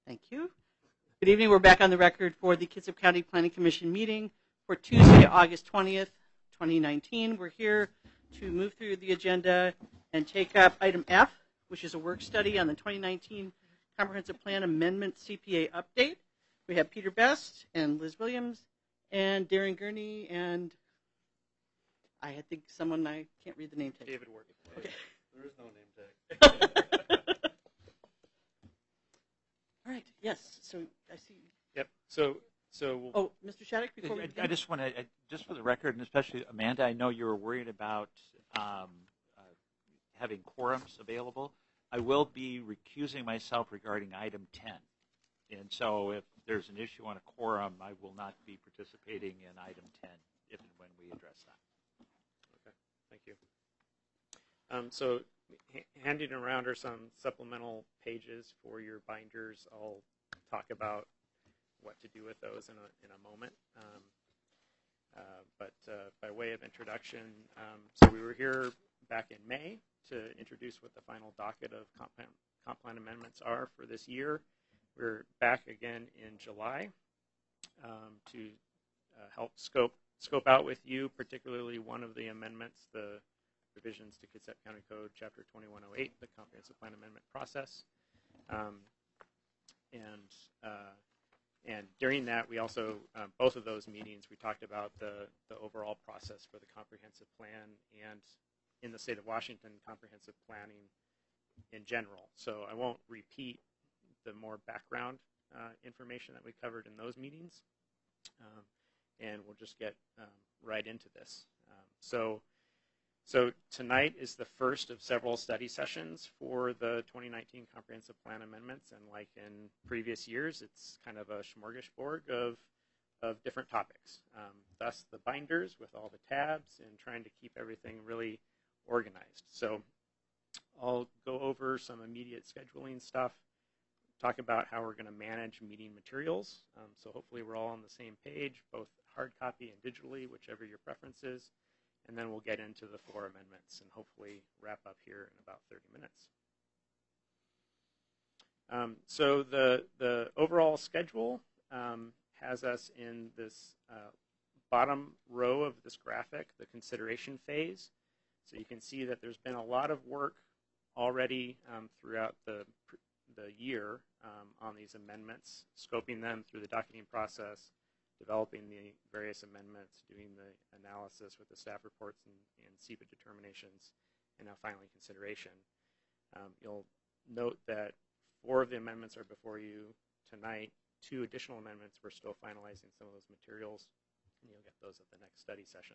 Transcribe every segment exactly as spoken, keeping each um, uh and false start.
Thank you. Good evening. We're back on the record for the Kitsap County Planning Commission meeting for Tuesday, August twentieth, twenty nineteen. We're here to move through the agenda and take up item F, which is a work study on the twenty nineteen Comprehensive Plan Amendment C P A update. We have Peter Best and Liz Williams and Darren Gurney and I think someone, I can't read the name tag. David Ward. Okay. There is no name tag. All right. Yes. So I see. Yep. So, so. We'll, oh, Mister Shattuck, before we I, begin. I just want to, just for the record, and especially Amanda, I know you were worried about um, uh, having quorums available. I will be recusing myself regarding item ten. And so if there's an issue on a quorum, I will not be participating in item ten if and when we address that. Okay. Thank you. Um, so h- handing around are some supplemental pages for your binders. I'll talk about what to do with those in a, in a moment. Um, uh, but uh, by way of introduction, um, so we were here back in May to introduce what the final docket of comp, comp plan amendments are for this year. We're back again in July um, to uh, help scope scope out with you, particularly one of the amendments, the revisions to Kitsap County Code, Chapter twenty-one oh eight, the Comprehensive Plan Amendment process. Um, and uh, and during that, we also, uh, both of those meetings, we talked about the, the overall process for the comprehensive plan and in the state of Washington, comprehensive planning in general. So I won't repeat the more background uh, information that we covered in those meetings. Um, and we'll just get um, right into this. Um, so, so tonight is the first of several study sessions for the twenty nineteen Comprehensive Plan Amendments, and like in previous years, it's kind of a smorgasbord of, of different topics. Um, thus the binders with all the tabs and trying to keep everything really organized. So I'll go over some immediate scheduling stuff, talk about how we're going to manage meeting materials. Um, so hopefully we're all on the same page, both hard copy and digitally, whichever your preference is. And then we'll get into the four amendments and hopefully wrap up here in about thirty minutes. Um, so the, the overall schedule um, has us in this uh, bottom row of this graphic, the consideration phase. So you can see that there's been a lot of work already um, throughout the the year um, on these amendments, scoping them through the docketing process, developing the various amendments, doing the analysis with the staff reports and, and S E P A determinations, and now finally consideration. Um, you'll note that four of the amendments are before you tonight. Two additional amendments, we're still finalizing some of those materials, and you'll get those at the next study session.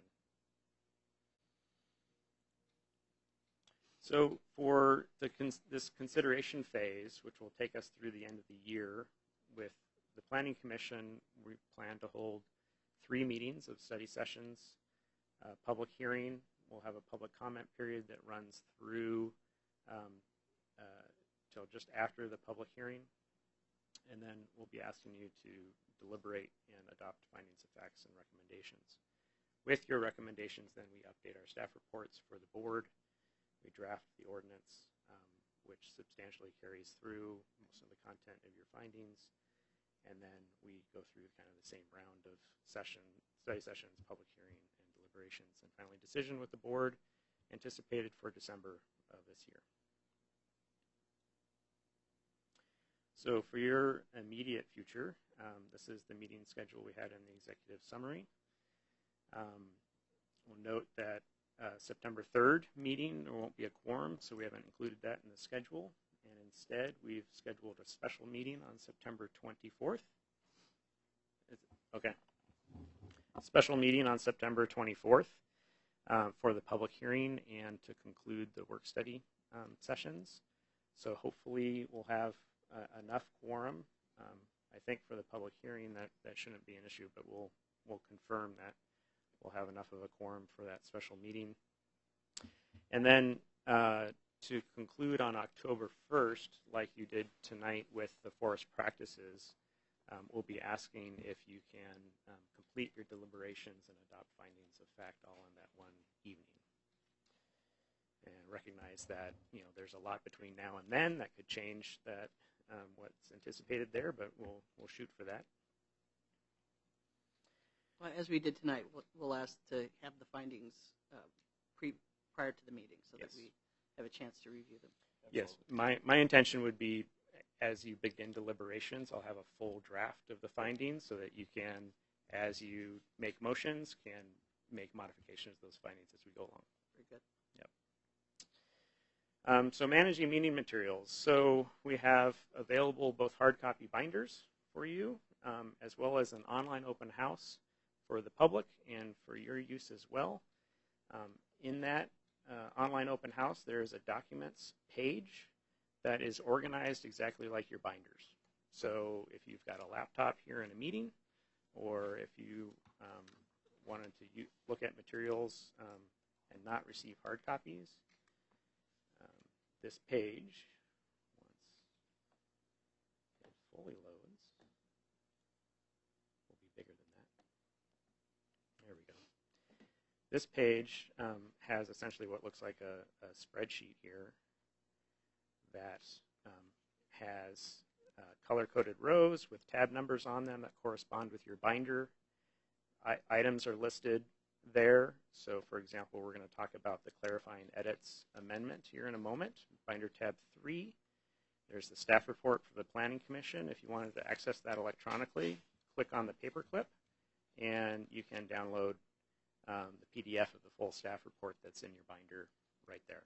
So for the cons this consideration phase, which will take us through the end of the year, with the Planning Commission, we plan to hold three meetings of study sessions, uh, public hearing. We'll have a public comment period that runs through um, uh, till just after the public hearing, and then we'll be asking you to deliberate and adopt findings of facts and recommendations. With your recommendations, then we update our staff reports for the board. We draft the ordinance, um, which substantially carries through most of the content of your findings, and then we go through kind of the same round of session, study sessions, public hearing, and deliberations, and finally decision with the board, anticipated for December of this year. So for your immediate future, um, this is the meeting schedule we had in the executive summary. Um, we'll note that Uh, September third meeting, there won't be a quorum, so we haven't included that in the schedule. And instead, we've scheduled a special meeting on September twenty-fourth. Is it? Okay. Special meeting on September twenty-fourth um, for the public hearing and to conclude the work study um, sessions. So hopefully we'll have uh, enough quorum. Um, I think for the public hearing that, that shouldn't be an issue, but we'll, we'll confirm that we'll have enough of a quorum for that special meeting. And then uh, to conclude on October first, like you did tonight with the forest practices, um, we'll be asking if you can um, complete your deliberations and adopt findings of fact all in that one evening. And recognize that, you know, there's a lot between now and then that could change that um, what's anticipated there, but we'll we'll shoot for that. Well, as we did tonight, we'll, we'll ask to have the findings uh, pre prior to the meeting so Yes. that we have a chance to review them. Yes, my my intention would be, as you begin deliberations, I'll have a full draft of the findings so that you can, as you make motions, can make modifications to those findings as we go along. Very good. Yep. Um, so managing meeting materials. So we have available both hard copy binders for you, um, as well as an online open house for the public and for your use as well. Um, in that uh, online open house, there is a documents page that is organized exactly like your binders. So if you've got a laptop here in a meeting, or if you um, wanted to u look at materials um, and not receive hard copies, um, this page, once it fully loads, will be bigger than that. There we go. This page um, has essentially what looks like a, a spreadsheet here that um, has uh, color-coded rows with tab numbers on them that correspond with your binder. I items are listed there. So, for example, we're going to talk about the clarifying edits amendment here in a moment. Binder tab three. There's the staff report for the Planning Commission. If you wanted to access that electronically, click on the paperclip, and you can download um, the P D F of the full staff report that's in your binder right there.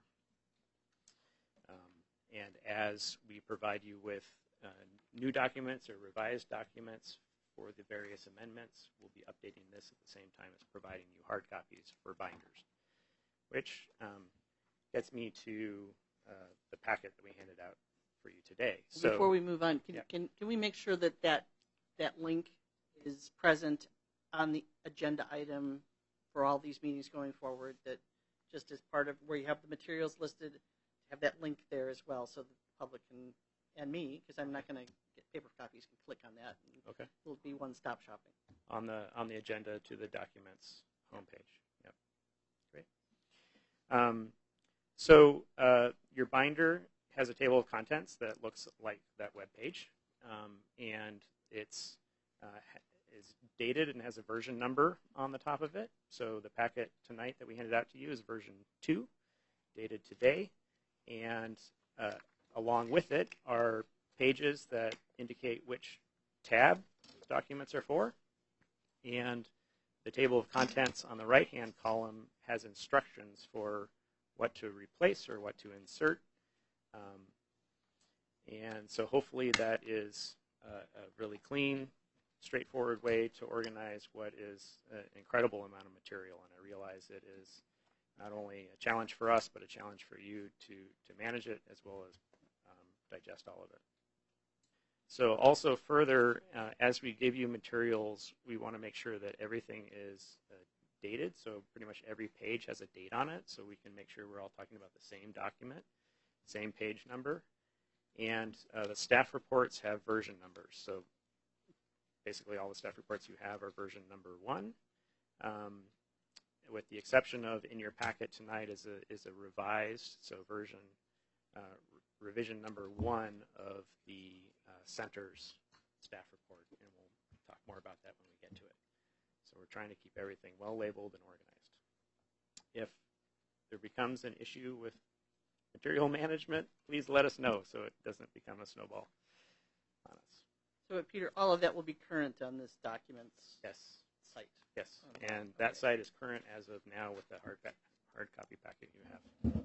Um, and as we provide you with uh, new documents or revised documents for the various amendments, we'll be updating this at the same time as providing you hard copies for binders, which um, gets me to uh, the packet that we handed out for you today. So before we move on, can, yeah. can, can we make sure that, that that link is present on the agenda item for all these meetings going forward, that just as part of where you have the materials listed, have that link there as well so the public can, and me, because I'm not going to get paper copies, can click on that. And okay. It'll be one-stop shopping. On the on the agenda to the documents homepage. Yep. Great. Um, so uh, your binder has a table of contents that looks like that web page, um, and it's uh, is dated and has a version number on the top of it. So the packet tonight that we handed out to you is version two, dated today, and uh, along with it are pages that indicate which tab documents are for, and the table of contents on the right-hand column has instructions for what to replace or what to insert. Um, and so hopefully that is a, a really clean, straightforward way to organize what is an incredible amount of material. And I realize it is not only a challenge for us, but a challenge for you to, to manage it as well as um, digest all of it. So also further, uh, as we give you materials, we want to make sure that everything is uh, dated. So pretty much every page has a date on it, so we can make sure we're all talking about the same document, same page number. And uh, the staff reports have version numbers. So basically all the staff reports you have are version number one. Um, with the exception of in your packet tonight is a, is a revised, so version, uh, re revision number one of the uh, center's staff report, and we'll talk more about that when we get to it. So we're trying to keep everything well labeled and organized. If there becomes an issue with material management, please let us know so it doesn't become a snowball on us. So, Peter, all of that will be current on this documents Yes. site. Yes, Okay. and that site is current as of now with the hard, hard copy packet you have.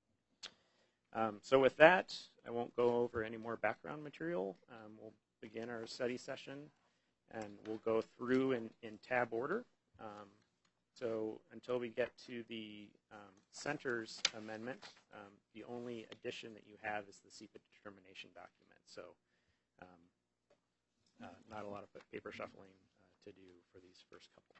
Um, so with that, I won't go over any more background material. Um, we'll begin our study session, and we'll go through in, in tab order. Um, so until we get to the um, center's amendment, um, the only addition that you have is the S E P A determination document. So um, uh, not a lot of paper shuffling uh, to do for these first couple.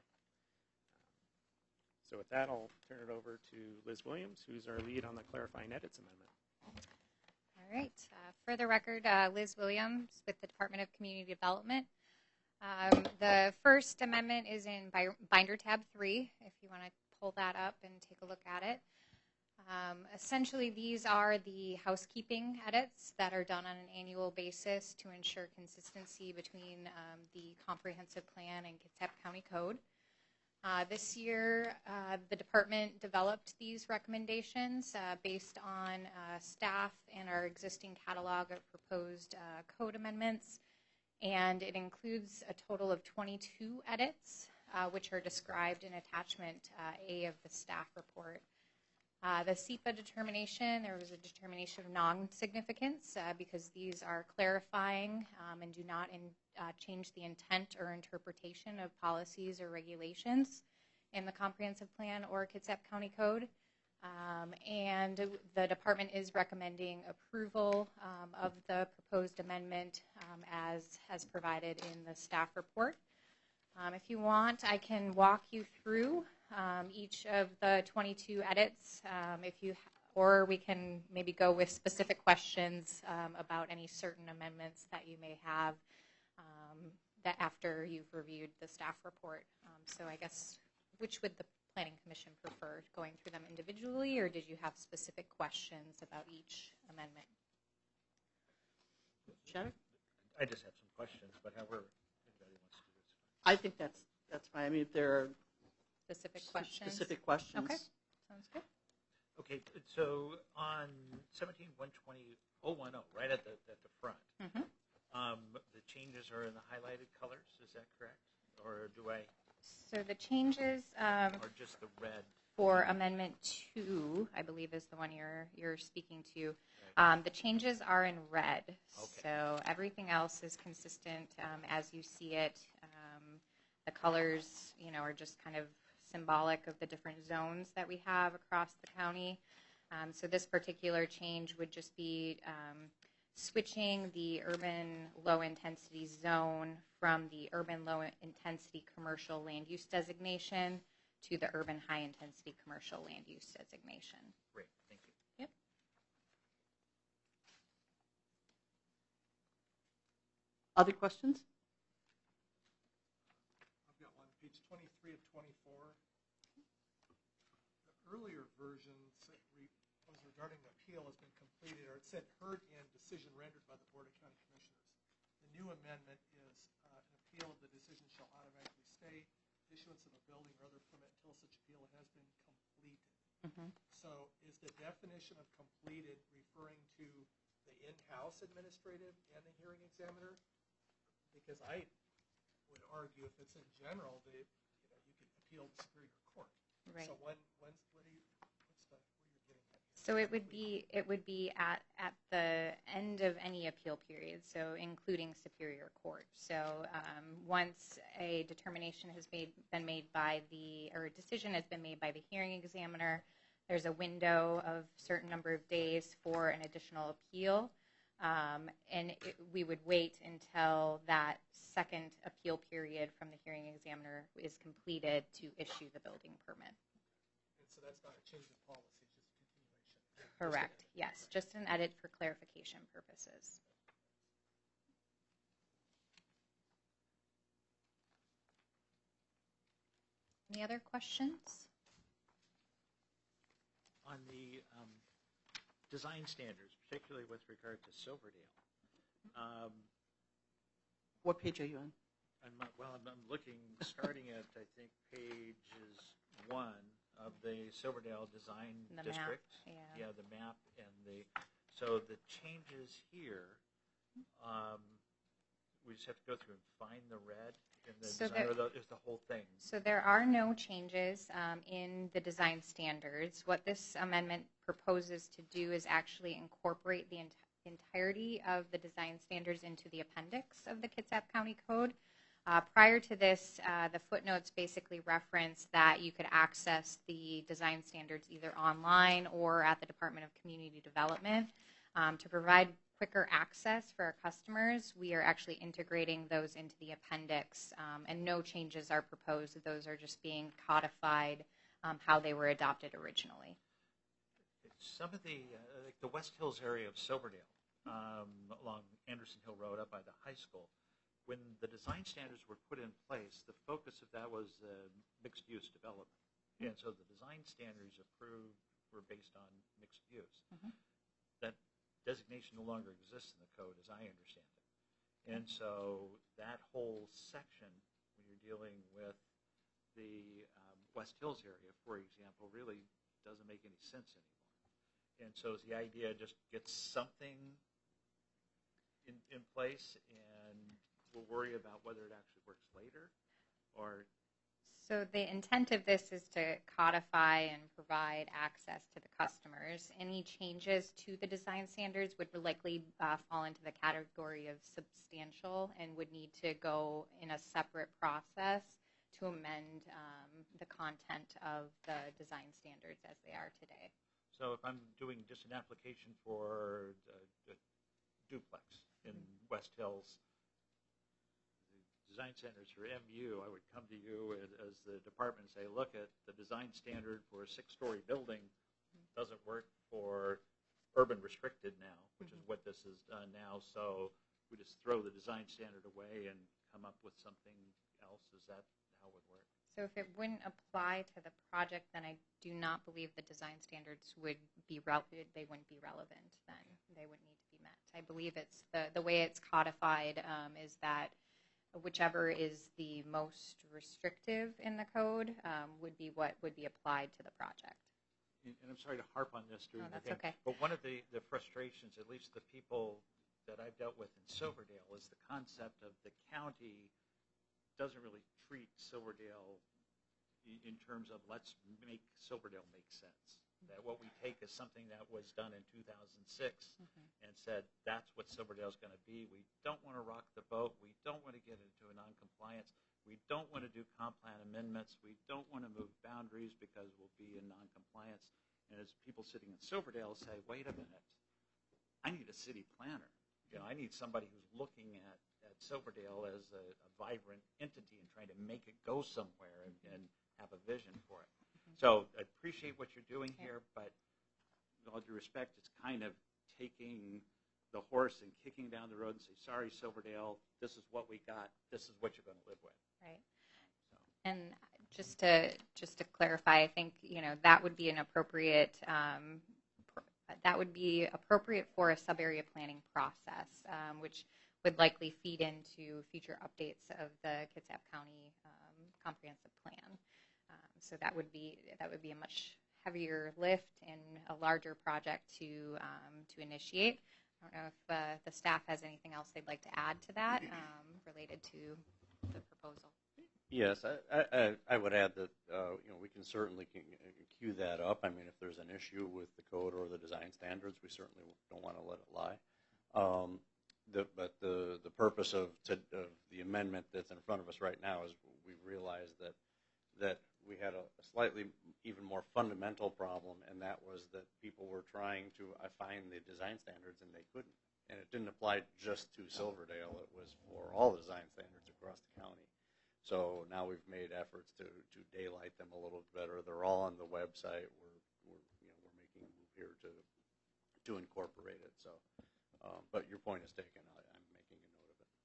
So with that, I'll turn it over to Liz Williams, who's our lead on the clarifying edits amendment. All right. Uh, for the record, uh, Liz Williams with the Department of Community Development. Um, the first amendment is in Binder tab three, if you want to pull that up and take a look at it. Um, essentially, these are the housekeeping edits that are done on an annual basis to ensure consistency between um, the comprehensive plan and Kitsap County Code. Uh, this year, uh, the department developed these recommendations uh, based on uh, staff and our existing catalog of proposed uh, code amendments, and it includes a total of twenty-two edits, uh, which are described in attachment uh, A of the staff report. Uh, the S E P A determination, there was a determination of non-significance uh, because these are clarifying um, and do not in, uh, change the intent or interpretation of policies or regulations in the comprehensive plan or Kitsap County Code. Um, and the department is recommending approval um, of the proposed amendment um, as, as provided in the staff report. Um, if you want, I can walk you through um, each of the twenty-two edits, um, if you, or we can maybe go with specific questions um, about any certain amendments that you may have um, that after you've reviewed the staff report. Um, so I guess, which would the Planning Commission prefer, going through them individually, or did you have specific questions about each amendment? Shannon? I just have some questions, but however anybody wants to do this. I think that's that's fine. I mean, if there are Specific questions? specific questions. Okay, sounds good. Okay, so on seventeen one twenty oh one oh, right at the at the front, Mm-hmm. um, the changes are in the highlighted colors. Is that correct, or do I, So the changes um, or just the red? for Amendment Two, I believe, is the one you're you're speaking to. Um, the changes are in red, Okay. so everything else is consistent um, as you see it. Um, the colors, you know, are just kind of symbolic of the different zones that we have across the county. Um, so this particular change would just be um, switching the urban low-intensity zone from the urban low-intensity commercial land use designation to the urban high-intensity commercial land use designation. Great, thank you. Yep. Other questions? I've got one, page twenty-three of twenty-four. The earlier version said re- was regarding the appeal has been completed, or it said heard and decision rendered by the Board of County Commissioners. The new amendment is uh, an appeal of the decision shall automatically stay issuance of a building or other permit until such appeal has been completed. Mm-hmm. So is the definition of completed referring to the in-house administrative and the hearing examiner? Because I would argue if it's in general, that you know you could appeal to Superior Court. Right. So when when's what are you what's the what are you getting at here? So it would be it would be at, at the end of any appeal period, so including Superior Court. So um, once a determination has made, been made by the, or a decision has been made by the hearing examiner, there's a window of certain number of days for an additional appeal, um, and it, we would wait until that second appeal period from the hearing examiner is completed to issue the building permit. And so that's not a change of policy, just a continuation. Correct. Yes, just an edit for clarification purposes. Any other questions? On the um, design standards, particularly with regard to Silverdale, um, What page are you on? I'm not, well, I'm, I'm looking, starting at, I think, pages one of the Silverdale Design The map, District. yeah. Yeah, the map and the, so the changes here, um, we just have to go through and find the red in the So design, there- or the, is the whole thing? So there are no changes um, in the design standards. What this amendment proposes to do is actually incorporate the ent- entirety of the design standards into the appendix of the Kitsap County Code. Uh, prior to this, uh, the footnotes basically reference that you could access the design standards either online or at the Department of Community Development. Um, to provide quicker access for our customers, we are actually integrating those into the appendix, um, and no changes are proposed. Those are just being codified um, how they were adopted originally. Some of the, uh, like the West Hills area of Silverdale, um, along Anderson Hill Road up by the high school, when the design standards were put in place, the focus of that was uh, mixed-use development. And so the design standards approved were based on mixed use. Mhm. That designation no longer exists in the code as I understand it. And so that whole section, when you're dealing with the um, West Hills area, for example, really doesn't make any sense anymore. And so is the idea just get something in, in place and we'll worry about whether it actually works later? Or So the intent of this is to codify and provide access to the customers. Any changes to the design standards would likely uh, fall into the category of substantial and would need to go in a separate process to amend um, the content of the design standards as they are today. so if I'm doing just an application for a, a duplex in West Hills, the design standards for M U, I would come to you as, as the department and say, look, at the design standard for a six-story building doesn't work for urban restricted now, which is what this is done now. So we just throw the design standard away and come up with something else. Is that how it would work? So if it wouldn't apply to the project, then I do not believe the design standards would be relevant. They wouldn't be relevant then. They wouldn't need to be met. I believe it's the, the way it's codified um, is that whichever is the most restrictive in the code um, would be what would be applied to the project. And and I'm sorry to harp on this during No, the that's thing, okay. but one of the, the frustrations, at least the people that I've dealt with in Silverdale, is the concept of the county doesn't really treat Silverdale i- in terms of let's make Silverdale make sense. That what we take is something that was done in two thousand six and said that's what Silverdale's going to be. We don't want to rock the boat. We don't want to get into a noncompliance. We don't want to do comp plan amendments. We don't want to move boundaries because we'll be in noncompliance. And as people sitting in Silverdale say, wait a minute, I need a city planner. You know, I need somebody who's looking at, at Silverdale as a, a vibrant entity and trying to make it go somewhere and, and have a vision for it. So I appreciate what you're doing here, but with all due respect, it's kind of taking the horse and kicking down the road and say, sorry, Silverdale, this is what we got. This is what you're going to live with. Right. So. And just to just to clarify, I think you know that would be an appropriate um, pr- that would be appropriate for a sub-area planning process, um, which would likely feed into future updates of the Kitsap County um, comprehensive plan. Um, so that would be that would be a much heavier lift and a larger project to um, to initiate. I don't know if uh, the staff has anything else they'd like to add to that um, related to the proposal. Yes, I, I, I would add that uh, you know we can certainly can queue that up. I mean, if there's an issue with the code or the design standards, we certainly don't want to let it lie. Um, the, but the the purpose of, to, of the amendment that's in front of us right now is we realized that that we had a, a slightly even more fundamental problem, and that was that people were trying to uh, find the design standards and they couldn't. And it didn't apply just to Silverdale; it was for all the design standards across the county. So now we've made efforts to, to daylight them a little better. They're all on the website. We're, we're you know we're making a move here to to incorporate it. So, um, but your point is taken. I, I'm making a note of it.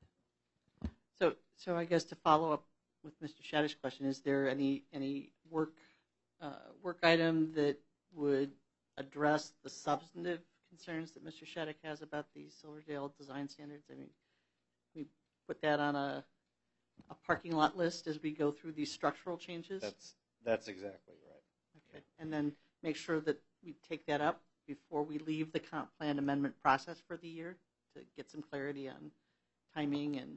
So, so I guess to follow up with Mister Shadish's question, is there any any work uh, work item that would address the substantive concerns that Mister Shadich has about the Silverdale design standards? I mean, we put that on a a parking lot list as we go through these structural changes. That's that's exactly right. Okay, and then make sure that we take that up before we leave the comp plan amendment process for the year to get some clarity on timing and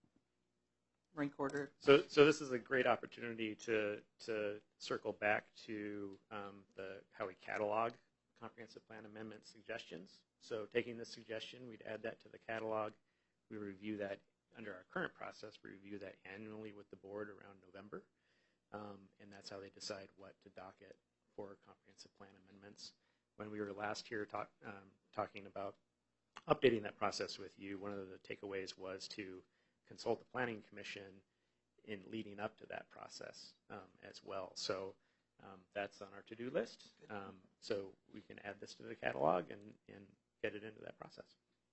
rank order. So, so this is a great opportunity to to circle back to um, the how we catalog comprehensive plan amendment suggestions. So, taking this suggestion, we'd add that to the catalog. We review that under our current process. We review that annually with the board around November, um, and that's how they decide what to docket for comprehensive plan amendments. When we were last here talk, um, talking about updating that process with you, one of the takeaways was to consult the Planning Commission in leading up to that process um, as well. So um, that's on our to-do list. Um, so we can add this to the catalog and, and get it into that process.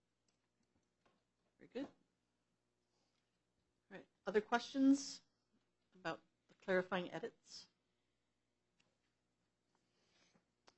Very good. All right. Other questions about the clarifying edits?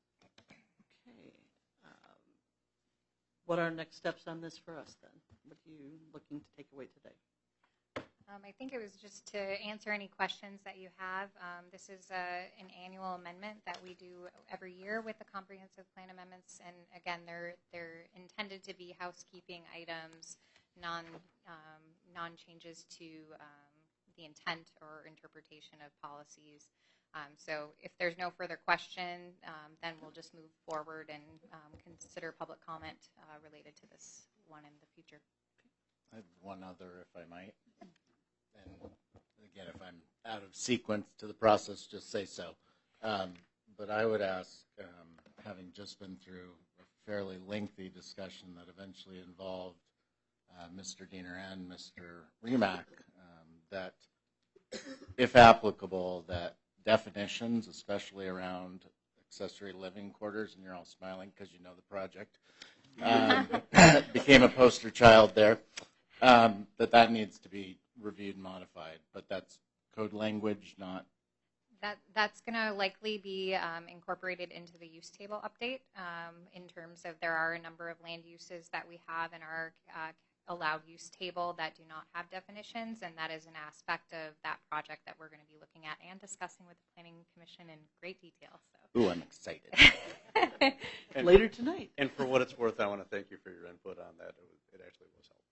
what are next steps on this for us then? What are you looking to take away today? Um, I think it was just to answer any questions that you have. Um, this is a, an annual amendment that we do every year with the comprehensive plan amendments, and again, they're they're intended to be housekeeping items, non um, non changes to um, the intent or interpretation of policies. Um, so, if there's no further question, um, then we'll just move forward and um, consider public comment uh, related to this one in the future. I have one other, if I might. And again, if I'm out of sequence to the process, just say so. Um, but I would ask, um, having just been through a fairly lengthy discussion that eventually involved uh, Mister Diener and Mister Remack, um, that if applicable, that definitions, especially around accessory living quarters, and you're all smiling because you know the project, um, became a poster child there, um, that that needs to be reviewed and modified, but that's code language, not. That that's going to likely be um, incorporated into the use table update. Um, in terms of there are a number of land uses that we have in our uh, allowed use table that do not have definitions, and that is an aspect of that project that we're going to be looking at and discussing with the Planning Commission in great detail. So. Ooh, I'm excited. And, Later tonight. And for what it's worth, I want to thank you for your input on that. It, was, it actually was helpful.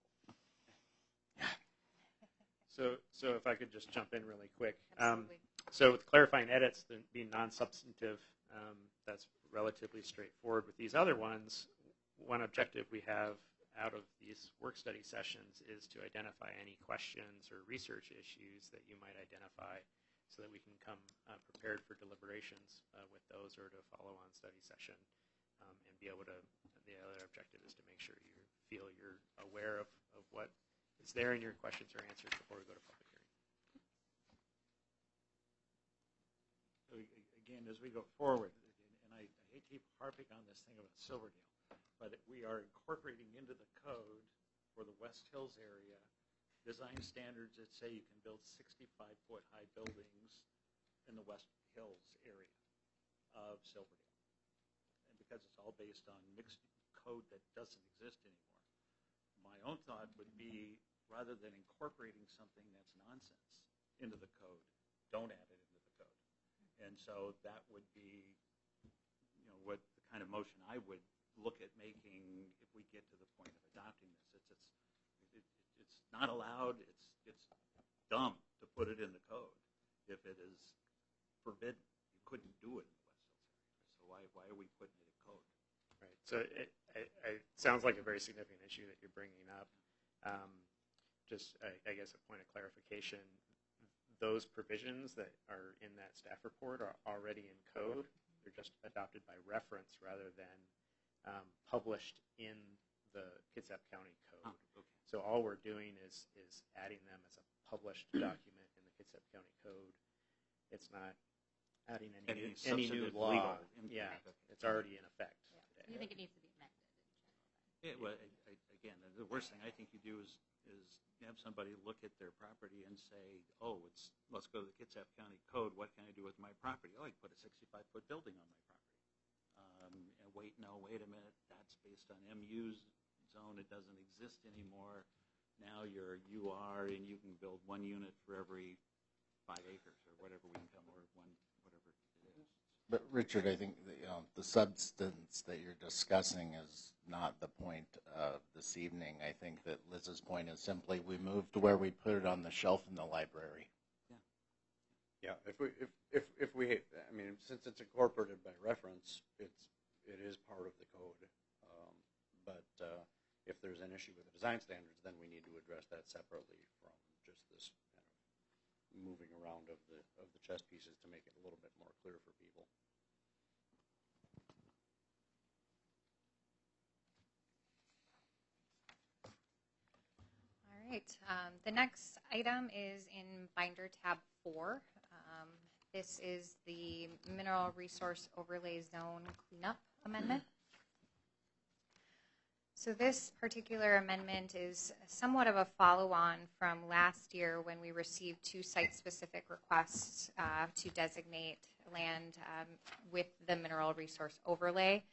So, so if I could just jump in really quick. Um, Absolutely. so with clarifying edits being non-substantive, um, that's relatively straightforward. With these other ones, one objective we have out of these work study sessions is to identify any questions or research issues that you might identify so that we can come uh, prepared for deliberations uh, with those or to follow on study session um, and be able to, the other objective is to make sure you feel you're aware of, of what is there and your questions are answered before we go to public hearing. So again, as we go forward, and I, I hate to keep harping on this thing about Silverdale, but we are incorporating into the code for the West Hills area design standards that say you can build sixty-five foot high buildings in the West Hills area of Silverdale. And because it's all based on mixed code that doesn't exist anymore. My own thought would be, rather than incorporating something that's nonsense into the code, don't add it into the code. And so that would be, you know, what the kind of motion I would look at making if we get to the point of adopting this. It's it's it, it's not allowed. It's it's dumb to put it in the code if it is forbidden. You couldn't do it in the West Hills area. So why why are we putting it in code? Right. So it, it, it sounds like a very significant issue that you're bringing up. Um, just, I, I guess, a point of clarification. Those provisions that are in that staff report are already in code. They're just adopted by reference rather than um, published in the Kitsap County Code. Oh, okay. So all we're doing is is adding them as a published document in the Kitsap County Code. It's not adding any Any new, any new substantive law. legal impact. Yeah, Okay. it's already in effect. You think it needs to be amended in general? Yeah, well, I, I, again, the worst thing I think you do is is have somebody look at their property and say, "Oh, it's let's go to the Kitsap County Code. What can I do with my property? Oh, I can put a sixty-five foot building on my property." Um, and wait, no, wait a minute. That's based on M U's zone. It doesn't exist anymore. Now you're U R, and you can build one unit for every five acres or whatever we can come, or one whatever it is. But Richard, I think that, you know, the substance that you're discussing is not the point of this evening. I think that Liz's point is simply we moved to where we put it on the shelf in the library. Yeah, if we, if, if, if we, I mean, since it's incorporated by reference, it's, it is part of the code. Um, but uh, if there's an issue with the design standards, then we need to address that separately from just this kind of moving around of the of the chess pieces to make it a little bit more clear for people. All right. Um, the next item is in Binder tab four. Um, this is the Mineral Resource Overlay Zone Cleanup Amendment. So this particular amendment is somewhat of a follow-on from last year when we received two site-specific requests uh, to designate land um, with the mineral resource overlay.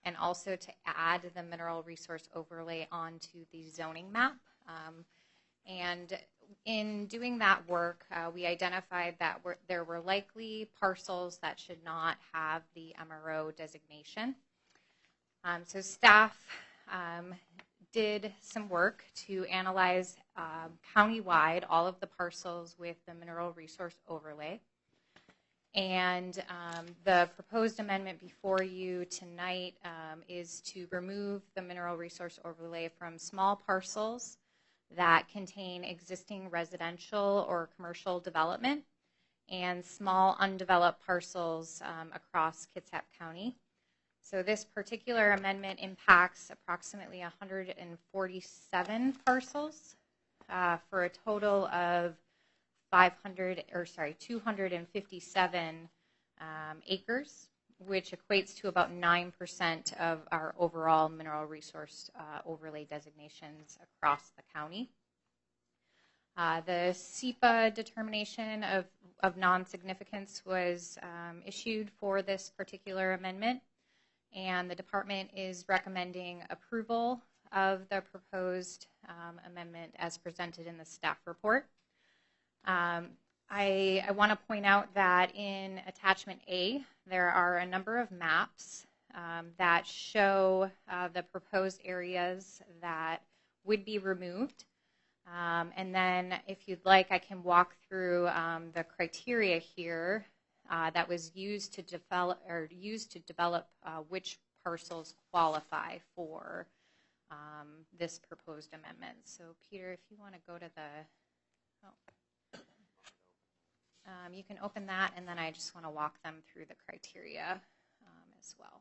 and also to add the mineral resource overlay onto the zoning map. Um, and in doing that work, uh, we identified that we're, there were likely parcels that should not have the M R O designation. Um, so staff um, did some work to analyze um, countywide all of the parcels with the mineral resource overlay. And um, the proposed amendment before you tonight um, is to remove the mineral resource overlay from small parcels that contain existing residential or commercial development and small undeveloped parcels um, across Kitsap County. So this particular amendment impacts approximately one hundred forty-seven parcels uh, for a total of five hundred, or sorry, two hundred fifty-seven um, acres, which equates to about nine percent of our overall mineral resource uh, overlay designations across the county. Uh, the S E P A determination of, of non-significance was um, issued for this particular amendment, and the department is recommending approval of the proposed um, amendment as presented in the staff report. Um, I, I want to point out that in attachment A, there are a number of maps um, that show uh, the proposed areas that would be removed. Um, and then if you'd like, I can walk through um, the criteria here uh, that was used to develop or used to develop uh, which parcels qualify for um, this proposed amendment. So Peter, if you want to go to the, oh. Um, you can open that, and then I just want to walk them through the criteria um, as well.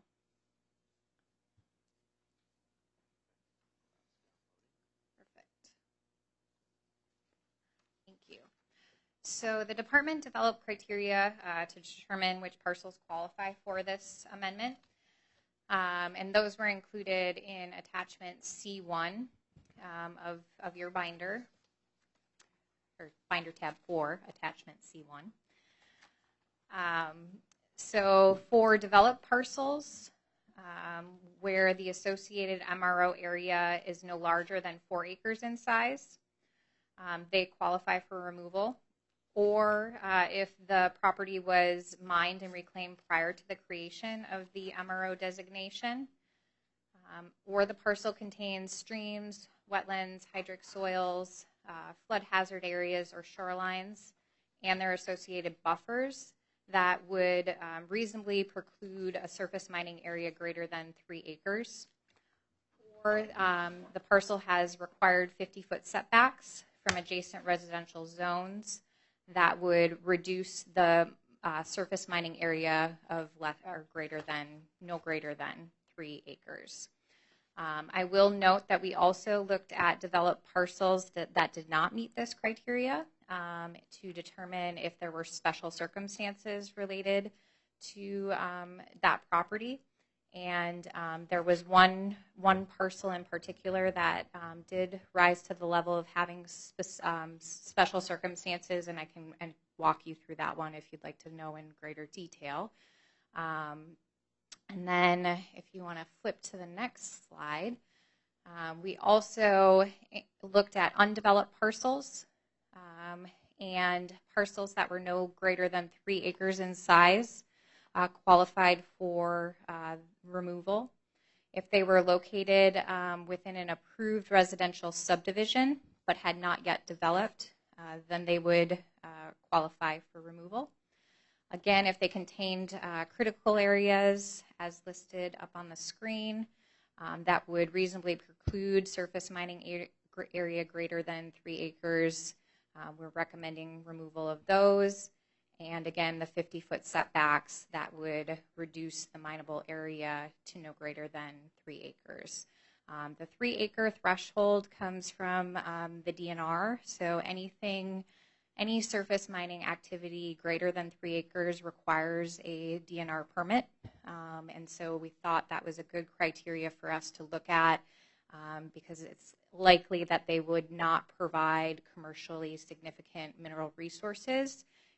Perfect. Thank you. So the department developed criteria uh, to determine which parcels qualify for this amendment, um, and those were included in attachment C one um, of, of your binder. Or binder tab four, attachment C one. Um, so for developed parcels um, where the associated M R O area is no larger than four acres in size, um, they qualify for removal. Or uh, if the property was mined and reclaimed prior to the creation of the M R O designation, um, or the parcel contains streams, wetlands, hydric soils, Uh, flood hazard areas or shorelines, and their associated buffers that would um, reasonably preclude a surface mining area greater than three acres. Or um, the parcel has required fifty-foot setbacks from adjacent residential zones that would reduce the uh, surface mining area of less or greater than, no greater than three acres. Um, I will note that we also looked at developed parcels that, that did not meet this criteria um, to determine if there were special circumstances related to um, that property. And um, there was one, one parcel in particular that um, did rise to the level of having spe- um, special circumstances, and I can and walk you through that one if you'd like to know in greater detail. Um, And then if you want to flip to the next slide, um, we also looked at undeveloped parcels um, and parcels that were no greater than three acres in size uh, qualified for uh, removal. If they were located um, within an approved residential subdivision but had not yet developed, uh, then they would uh, qualify for removal. Again, if they contained uh, critical areas as listed up on the screen, um, that would reasonably preclude surface mining area greater than three acres. Uh, we're recommending removal of those. And again, the fifty-foot setbacks that would reduce the mineable area to no greater than three acres. Um, the three acre threshold comes from um, the D N R, so anything Any surface mining activity greater than three acres requires a D N R permit, um, and so we thought that was a good criteria for us to look at um, because it's likely that they would not provide commercially significant mineral resources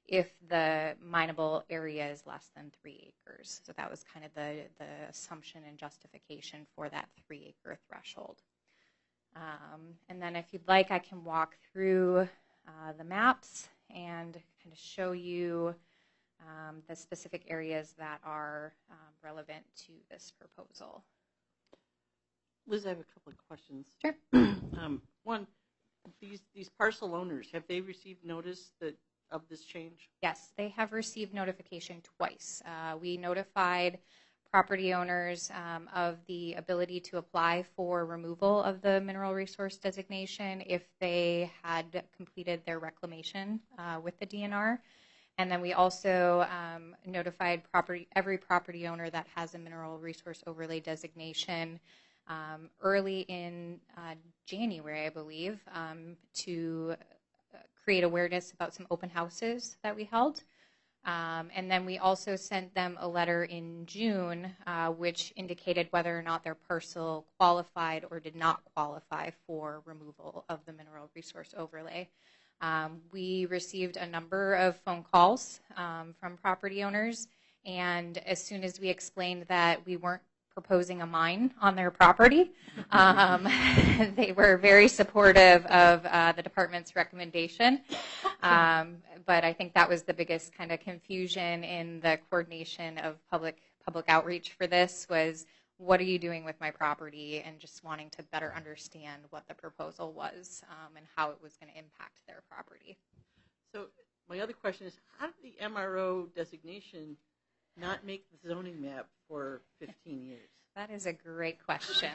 if the mineable area is less than three acres. So that was kind of the, the assumption and justification for that three acre threshold. Um, and then if you'd like, I can walk through uh, the maps and kind of show you um, the specific areas that are um, relevant to this proposal. Liz, I have a couple of questions. Sure. um, one, these these parcel owners, have they received notice that of this change? Yes, they have received notification twice. Uh, we notified property owners um, of the ability to apply for removal of the mineral resource designation if they had completed their reclamation uh, with the D N R. And then we also um, notified property, every property owner that has a mineral resource overlay designation um, early in uh, January, I believe, um, to create awareness about some open houses that we held. Um, and then we also sent them a letter in June, uh, which indicated whether or not their parcel qualified or did not qualify for removal of the mineral resource overlay. Um, we received a number of phone calls um, from property owners, and as soon as we explained that we weren't proposing a mine on their property, um, they were very supportive of uh, the department's recommendation. Um, but I think that was the biggest kind of confusion in the coordination of public public outreach for this was, what are you doing with my property, and just wanting to better understand what the proposal was um, and how it was going to impact their property. So my other question is, how did the M R O designation not make the zoning map for fifteen years? That is a great question.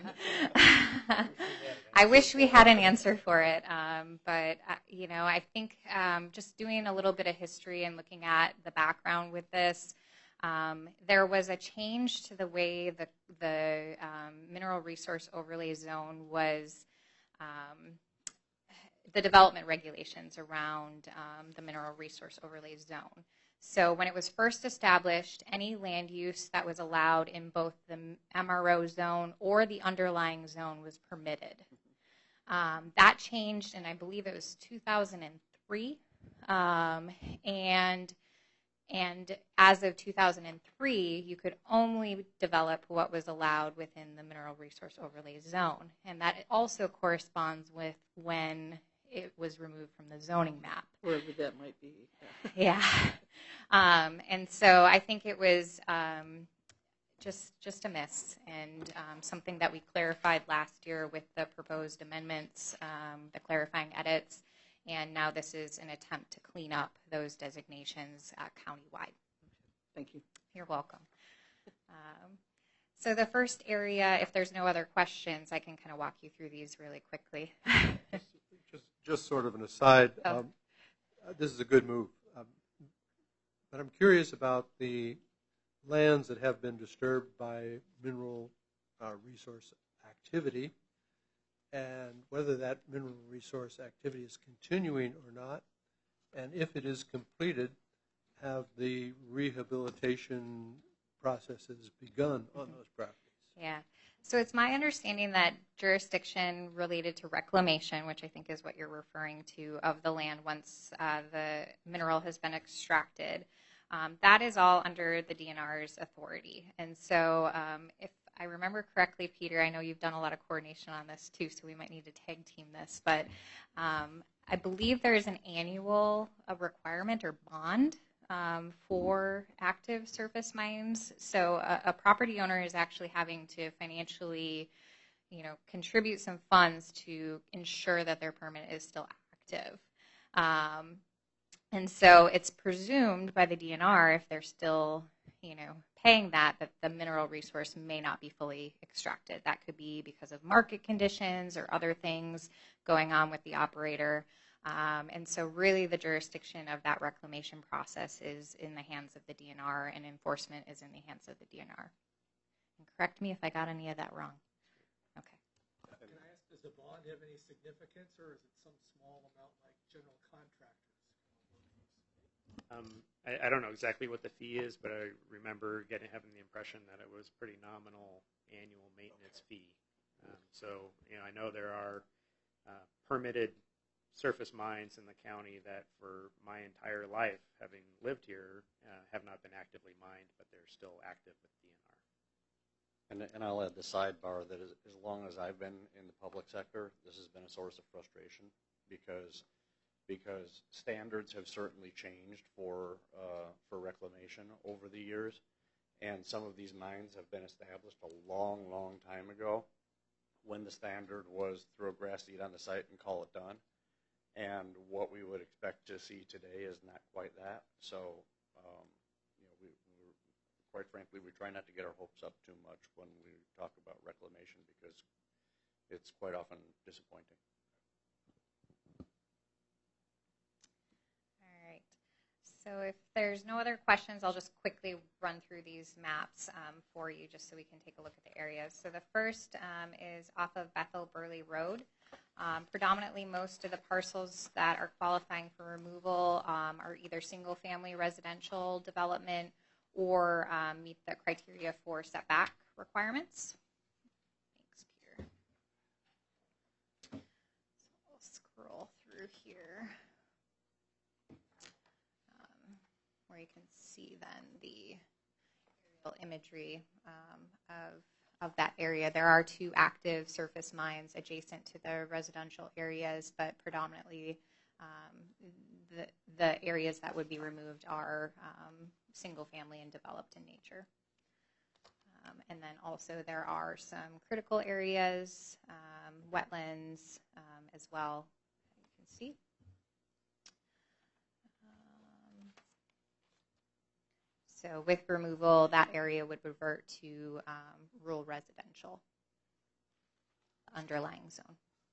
I wish we had an answer for it, um, but uh, you know, I think um, just doing a little bit of history and looking at the background with this, um, there was a change to the way the the um, mineral resource overlay zone was, um, the development regulations around um, the mineral resource overlay zone. So when it was first established, any land use that was allowed in both the M R O zone or the underlying zone was permitted. Um, that changed, and I believe it was two thousand three. Um, and and as of two thousand three, you could only develop what was allowed within the mineral resource overlay zone. And that also corresponds with when it was removed from the zoning map. Wherever that might be. Yeah. Um, and so I think it was um, just just a miss, and um, something that we clarified last year with the proposed amendments, um, the clarifying edits, and now this is an attempt to clean up those designations uh, countywide. Thank you. You're welcome. Um, so the first area, if there's no other questions, I can kind of walk you through these really quickly. Just, just sort of an aside, Oh. um, uh, this is a good move. Um, but I'm curious about the lands that have been disturbed by mineral uh, resource activity and whether that mineral resource activity is continuing or not. And if it is completed, have the rehabilitation processes begun on those properties? Yeah. So it's my understanding that jurisdiction related to reclamation, which I think is what you're referring to, of the land once uh, the mineral has been extracted, um, that is all under the D N R's authority. And so um, if I remember correctly, Peter, I know you've done a lot of coordination on this too, so we might need to tag team this, but um, I believe there is an annual uh, requirement or bond Um, for active surface mines. So a, a property owner is actually having to financially, you know, contribute some funds to ensure that their permit is still active. Um, and so it's presumed by the D N R, if they're still, you know, paying that, that the mineral resource may not be fully extracted. That could be because of market conditions or other things going on with the operator. Um, and so really the jurisdiction of that reclamation process is in the hands of the D N R, and enforcement is in the hands of the D N R. And correct me if I got any of that wrong. Okay. Can I ask, does the bond have any significance, or is it some small amount like general contractors? Um, I, I don't know exactly what the fee is, but I remember getting having the impression that it was pretty nominal annual maintenance fee. Um, so, you know, I know there are uh, permitted surface mines in the county that for my entire life, having lived here, uh, have not been actively mined, but they're still active with D N R. And, and I'll add the sidebar that as, as long as I've been in the public sector, this has been a source of frustration because because standards have certainly changed for uh, for reclamation over the years, and some of these mines have been established a long, long time ago when the standard was throw grass seed on the site and call it done. And what we would expect to see today is not quite that. So, um, you know, we, we're, quite frankly, we try not to get our hopes up too much when we talk about reclamation because it's quite often disappointing. So if there's no other questions, I'll just quickly run through these maps um, for you just so we can take a look at the areas. So the first um, is off of Bethel Burley Road. Um, predominantly most of the parcels that are qualifying for removal um, are either single-family residential development or um, meet the criteria for setback requirements. Thanks, Peter. So we'll scroll through here. Where you can see then the aerial imagery um, of, of that area. There are two active surface mines adjacent to the residential areas, but predominantly um, the, the areas that would be removed are um, single family and developed in nature. Um, and then also there are some critical areas, um, wetlands um, as well, you can see. So with removal, that area would revert to um, rural residential, underlying zone.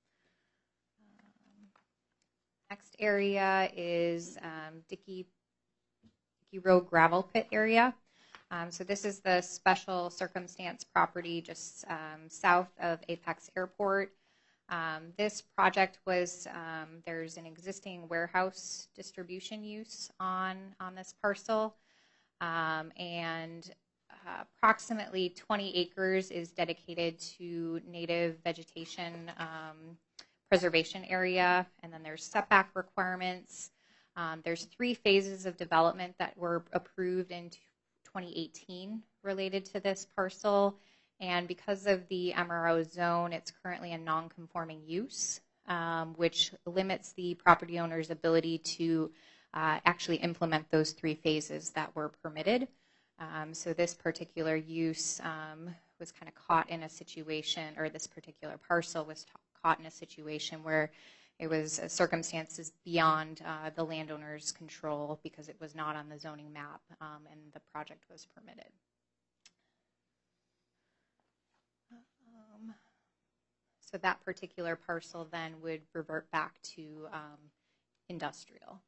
Um, next area is um, Dickey, Dickey Road gravel pit area. Um, so this is the special circumstance property just um, south of Apex Airport. Um, this project was, um, there's an existing warehouse distribution use on, on this parcel. Um, and uh, approximately twenty acres is dedicated to native vegetation um, preservation area, and then there's setback requirements. Um, there's three phases of development that were approved in twenty eighteen related to this parcel, and because of the M R O zone, it's currently a non-conforming use, um, which limits the property owner's ability to Uh, actually implement those three phases that were permitted. Um, so this particular use um, was kind of caught in a situation, or this particular parcel was t- caught in a situation where it was uh, circumstances beyond uh, the landowner's control because it was not on the zoning map um, and the project was permitted. Um, so that particular parcel then would revert back to um, industrial.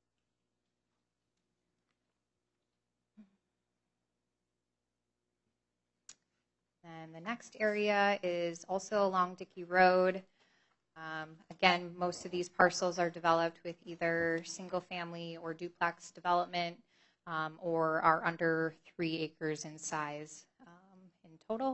And the next area is also along Dickey Road. Um, again, most of these parcels are developed with either single family or duplex development um, or are under three acres in size um, in total.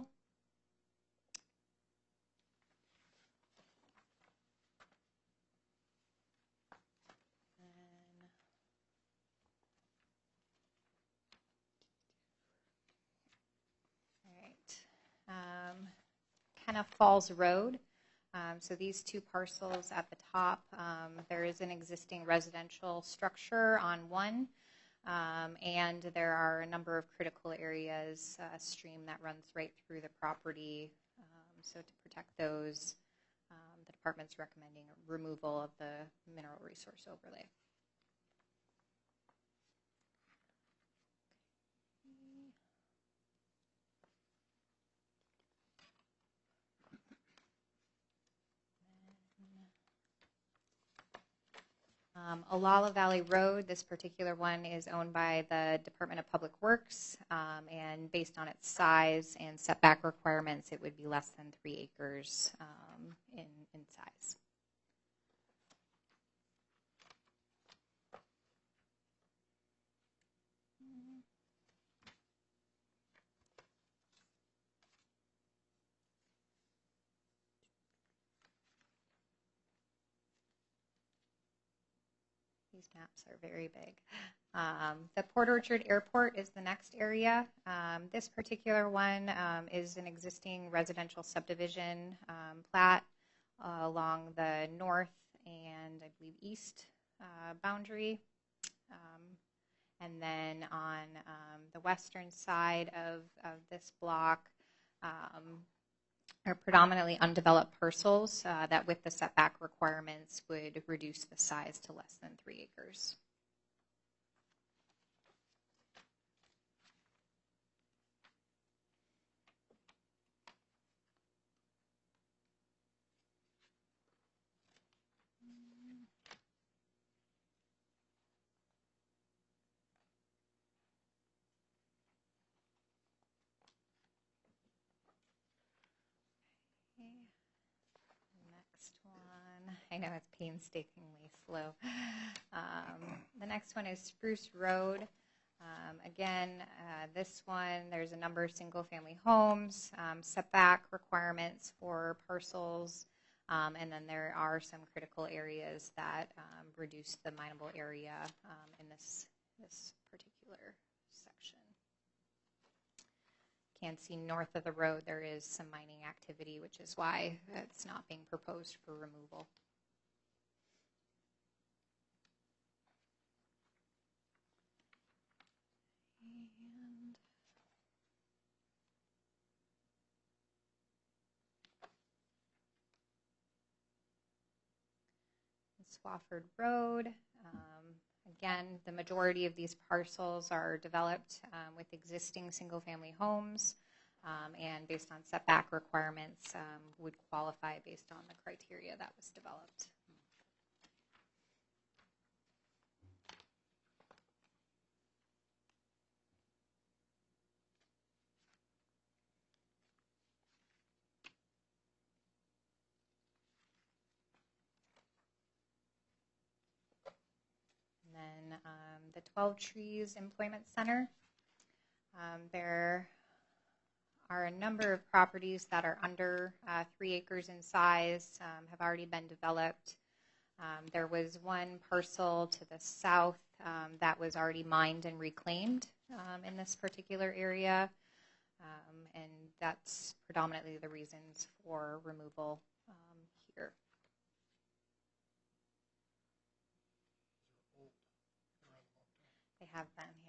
Um, Kenna Falls Road. Um, so these two parcels at the top, um, there is an existing residential structure on one, um, and there are a number of critical areas, a stream that runs right through the property. Um, so to protect those, um, the department's recommending a removal of the mineral resource overlay. Um, Olalla Valley Road, this particular one is owned by the Department of Public Works, um, and based on its size and setback requirements, it would be less than three acres um, in, in size. These maps are very big. Um, the Port Orchard Airport is the next area. Um, this particular one um, is an existing residential subdivision um, plat uh, along the north and I believe east uh, boundary. Um, and then on um, the western side of, of this block um, are predominantly undeveloped parcels uh, that with the setback requirements would reduce the size to less than three acres. Next one, I know it's painstakingly slow. Um, the next one is Spruce Road. Um, again, uh, this one, there's a number of single-family homes, um, setback requirements for parcels, um, and then there are some critical areas that um, reduce the mineable area um, in this, this particular section. Can see north of the road there is some mining activity, which is why it's not being proposed for removal. And Swafford Road. Um, again, the majority of these parcels are developed um, with existing single-family homes. Um, and based on setback requirements, um, would qualify based on the criteria that was developed. And then um, the twelve Trees Employment Center. Um, there are a number of properties that are under uh, three acres in size, um, have already been developed. Um, there was one parcel to the south um, that was already mined and reclaimed um, in this particular area, um, and that's predominantly the reasons for removal um, here. They have been, yeah.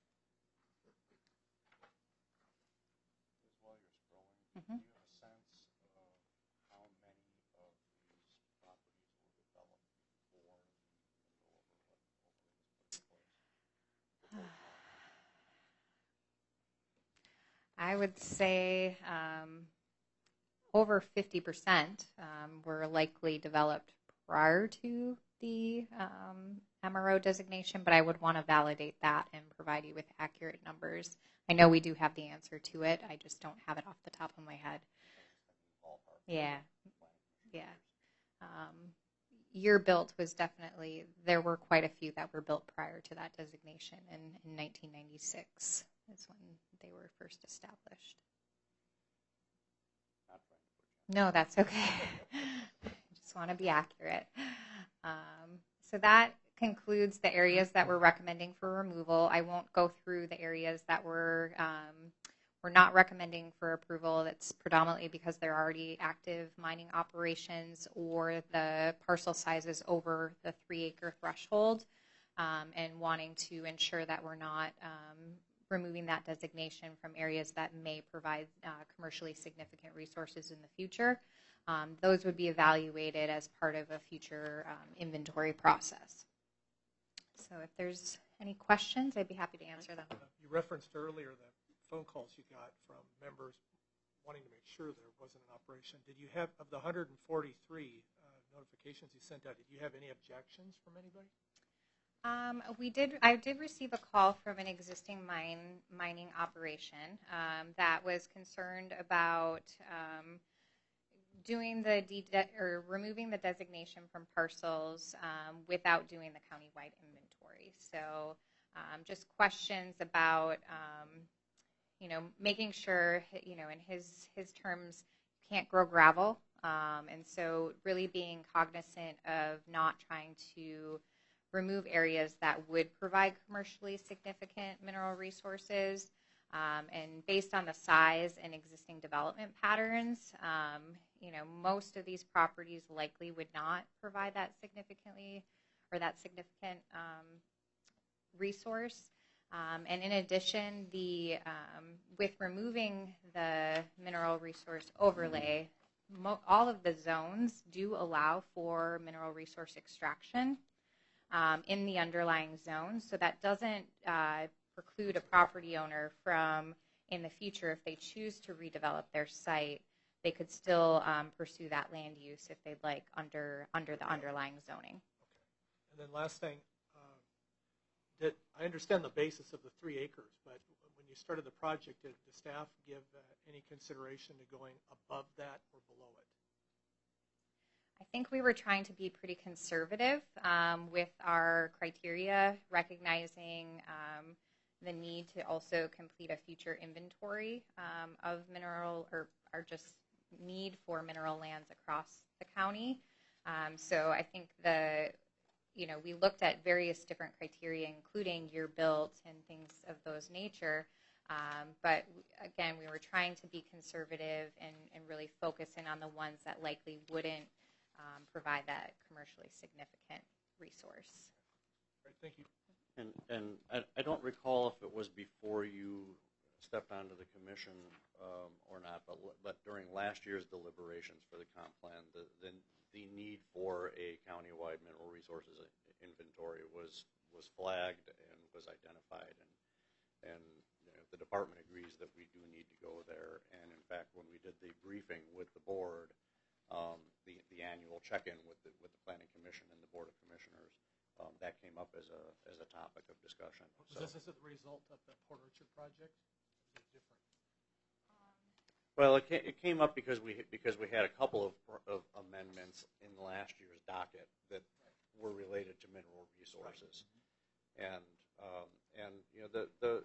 Mm-hmm. Do you have a sense of how many of these properties were developed before the overlay was put in place? I would say um, over fifty percent um, were likely developed prior to the um, M R O designation, but I would want to validate that and provide you with accurate numbers. I know we do have the answer to it. I just don't have it off the top of my head. Yeah, yeah. Um, year built was definitely, there were quite a few that were built prior to that designation in, in nineteen ninety-six is when they were first established. No, that's okay. I just want to be accurate. Um, so that concludes the areas that we're recommending for removal. I won't go through the areas that we're, um, we're not recommending for approval. That's predominantly because they're already active mining operations or the parcel sizes over the three acre threshold, um, and wanting to ensure that we're not um, removing that designation from areas that may provide uh, commercially significant resources in the future. Um, those would be evaluated as part of a future um, inventory process. So if there's any questions, I'd be happy to answer them. You referenced earlier the phone calls you got from members wanting to make sure there wasn't an operation. Did you have, of the one hundred forty-three uh, notifications you sent out, did you have any objections from anybody? Um, we did. I did receive a call from an existing mine mining operation um, that was concerned about um, doing the de- or removing the designation from parcels um, without doing the countywide inventory. So, um, just questions about, um, you know, making sure, you know, in his his terms, you can't grow gravel, um, and so really being cognizant of not trying to remove areas that would provide commercially significant mineral resources. Um, and based on the size and existing development patterns, um, you know, most of these properties likely would not provide that significantly or that significant um, resource. Um, and in addition, the um, with removing the mineral resource overlay, mo- all of the zones do allow for mineral resource extraction um, in the underlying zones. So that doesn't uh, preclude a property owner from, in the future, if they choose to redevelop their site, they could still um, pursue that land use if they'd like under under the underlying zoning. Okay. And then last thing, uh, did, I understand the basis of the three acres, but when you started the project, did the staff give uh, any consideration to going above that or below it? I think we were trying to be pretty conservative um, with our criteria, recognizing um, the need to also complete a future inventory um, of mineral or, or just need for mineral lands across the county. Um, so I think the, you know, we looked at various different criteria, including year built and things of those nature. Um, but again, we were trying to be conservative and, and really focus in on the ones that likely wouldn't um, provide that commercially significant resource. Great, thank you. And, and I, I don't recall if it was before you stepped onto the commission um, or not, but but during last year's deliberations for the comp plan, the, the the need for a countywide mineral resources inventory was was flagged and was identified, and and you know, the department agrees that we do need to go there. And in fact, when we did the briefing with the board, um, the the annual check-in with the with the planning commission and the board of commissioners, um, that came up as a as a topic of discussion. Was So, this as a result of the Port Orchard project? Is it different? well, it came, it came up because we because we had a couple of, of amendments in last year's docket that were related to mineral resources, and um, and you know the the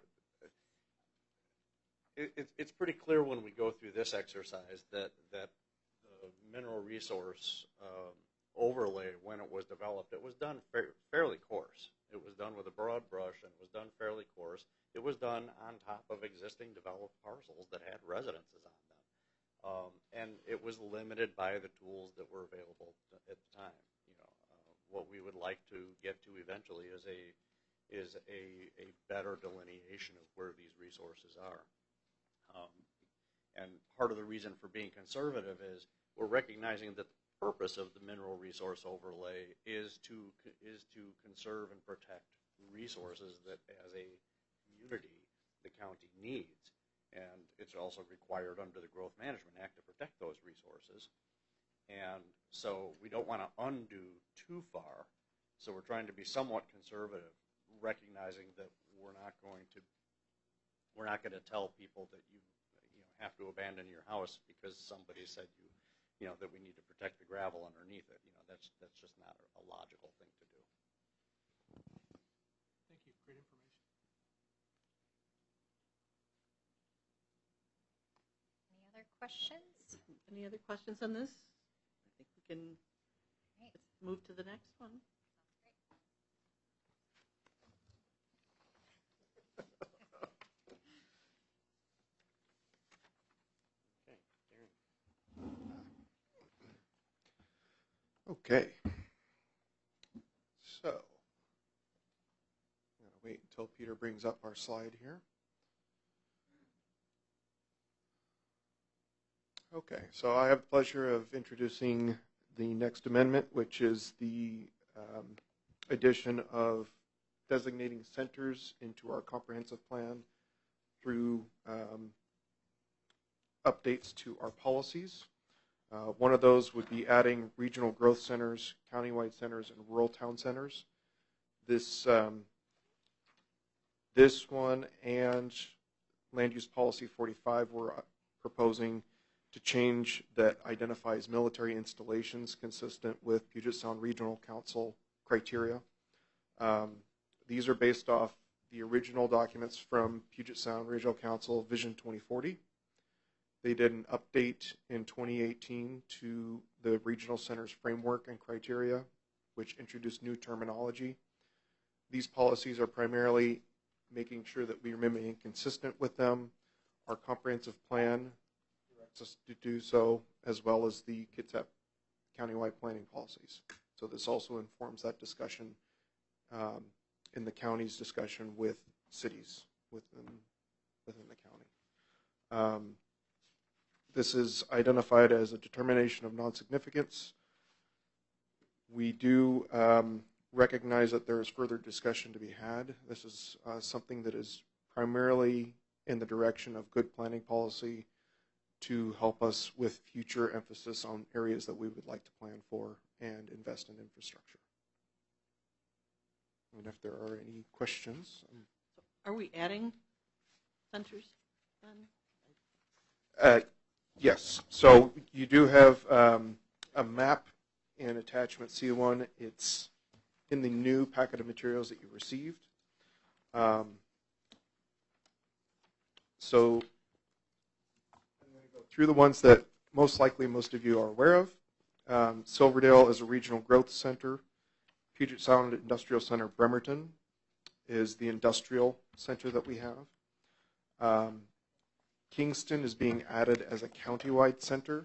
it, it's it's pretty clear when we go through this exercise that that the mineral resource um, overlay, when it was developed, it was done fa- fairly coarse. It was done with a broad brush, and it was done fairly coarse. It was done on top of existing developed parcels that had residences on them. Um, and it was limited by the tools that were available at the time. You know, uh, what we would like to get to eventually is a is a, a better delineation of where these resources are. Um, and part of the reason for being conservative is we're recognizing that the purpose of the mineral resource overlay is to is to conserve and protect resources that, as a community, the county needs, and it's also required under the Growth Management Act to protect those resources. And so we don't want to undo too far. So we're trying to be somewhat conservative, recognizing that we're not going to we're not going to tell people that you you know have to abandon your house because somebody said you. You know, that we need to protect the gravel underneath it. You know, that's that's just not a, a logical thing to do. Thank you. Great information. Any other questions? Any other questions on this? I think we can Great. let's move to the next one. Okay, Darren. Okay. So, I'm going to wait until Peter brings up our slide here. Okay, so I have the pleasure of introducing the next amendment, which is the um, addition of designating centers into our comprehensive plan through um, updates to our policies. Uh, one of those would be adding regional growth centers, countywide centers, and rural town centers. This um, this one and land use policy forty-five, we're proposing to change that identifies military installations consistent with Puget Sound Regional Council criteria. Um, these are based off the original documents from Puget Sound Regional Council Vision twenty forty. They did an update in twenty eighteen to the regional centers framework and criteria, which introduced new terminology. these policies are primarily making sure that we remain consistent with them. Our comprehensive plan directs us to do so, as well as the Kitsap countywide planning policies. So this also informs that discussion um, in the county's discussion with cities within, within the county. Um, this is identified as a determination of non-significance. We do um, recognize that there is further discussion to be had. This is uh, something that is primarily in the direction of good planning policy to help us with future emphasis on areas that we would like to plan for and invest in infrastructure. And if there are any questions. Are we adding centers then? Uh, yes. So you do have um, a map in attachment C one. It's in the new packet of materials that you received. Um, so I'm going to go through the ones that most likely most of you are aware of. Um, Silverdale is a regional growth center. Puget Sound Industrial Center Bremerton is the industrial center that we have. Um, Kingston is being added as a countywide center.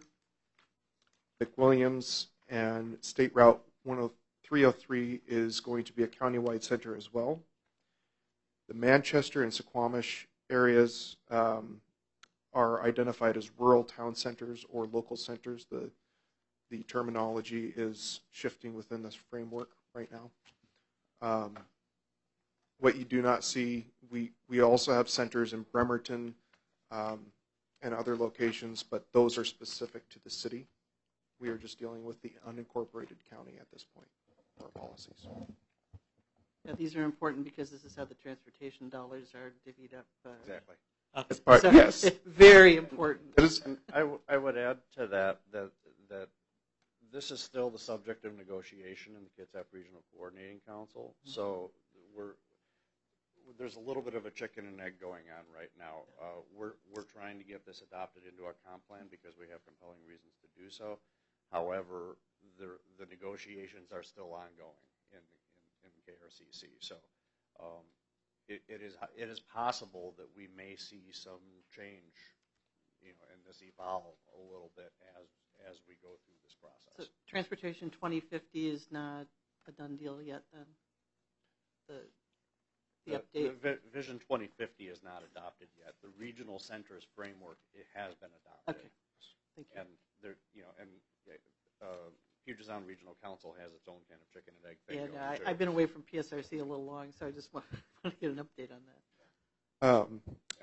McWilliams and State Route three oh three is going to be a countywide center as well. The Manchester and Suquamish areas um, are identified as rural town centers or local centers. The, the terminology is shifting within this framework right now. Um, what you do not see, we, we also have centers in Bremerton um, and other locations, but those are specific to the city. We are just dealing with the unincorporated county at this point for our policies. Yeah, these are important because this is how the transportation dollars are divvied up. Uh, Exactly. As part, so yes. Very important. It is, and I, w- I would add to that that that this is still the subject of negotiation in the Kitsap Regional Coordinating Council. Mm-hmm. So we're there's a little bit of a chicken and egg going on right now. Uh, we're we're trying to get this adopted into our comp plan because we have compelling reasons to do so. However, the the negotiations are still ongoing in in, in K R C C. So. Um, It, it is it is possible that we may see some change, you know, and this evolve a little bit as as we go through this process. So Transportation twenty fifty is not a done deal yet then? The, the, the update? The Vision twenty fifty is not adopted yet. The regional centers framework, it has been adopted. Okay, thank you. And there, you know, and uh, Puget Sound Regional Council has its own kind of chicken and egg thing. Yeah, going no, I, too. I've been away from P S R C a little long, so I just want, want to get an update on that. Um,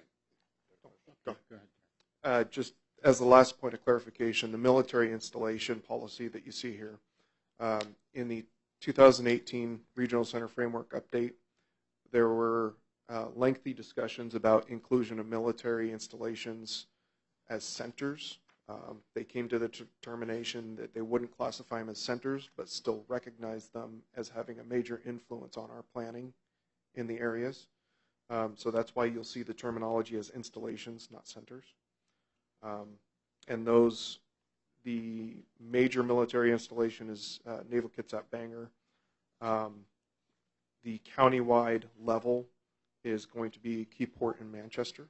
Go ahead. uh, just as the last point of clarification, the military installation policy that you see here, um, in the two thousand eighteen Regional Center Framework Update, there were uh, lengthy discussions about inclusion of military installations as centers. Um, they came to the determination that they wouldn't classify them as centers, but still recognize them as having a major influence on our planning in the areas. Um, so that's why you'll see the terminology as installations, not centers. Um, and those, the major military installation is uh, Naval Kitsap Bangor. Um, the countywide level is going to be Keyport in Manchester.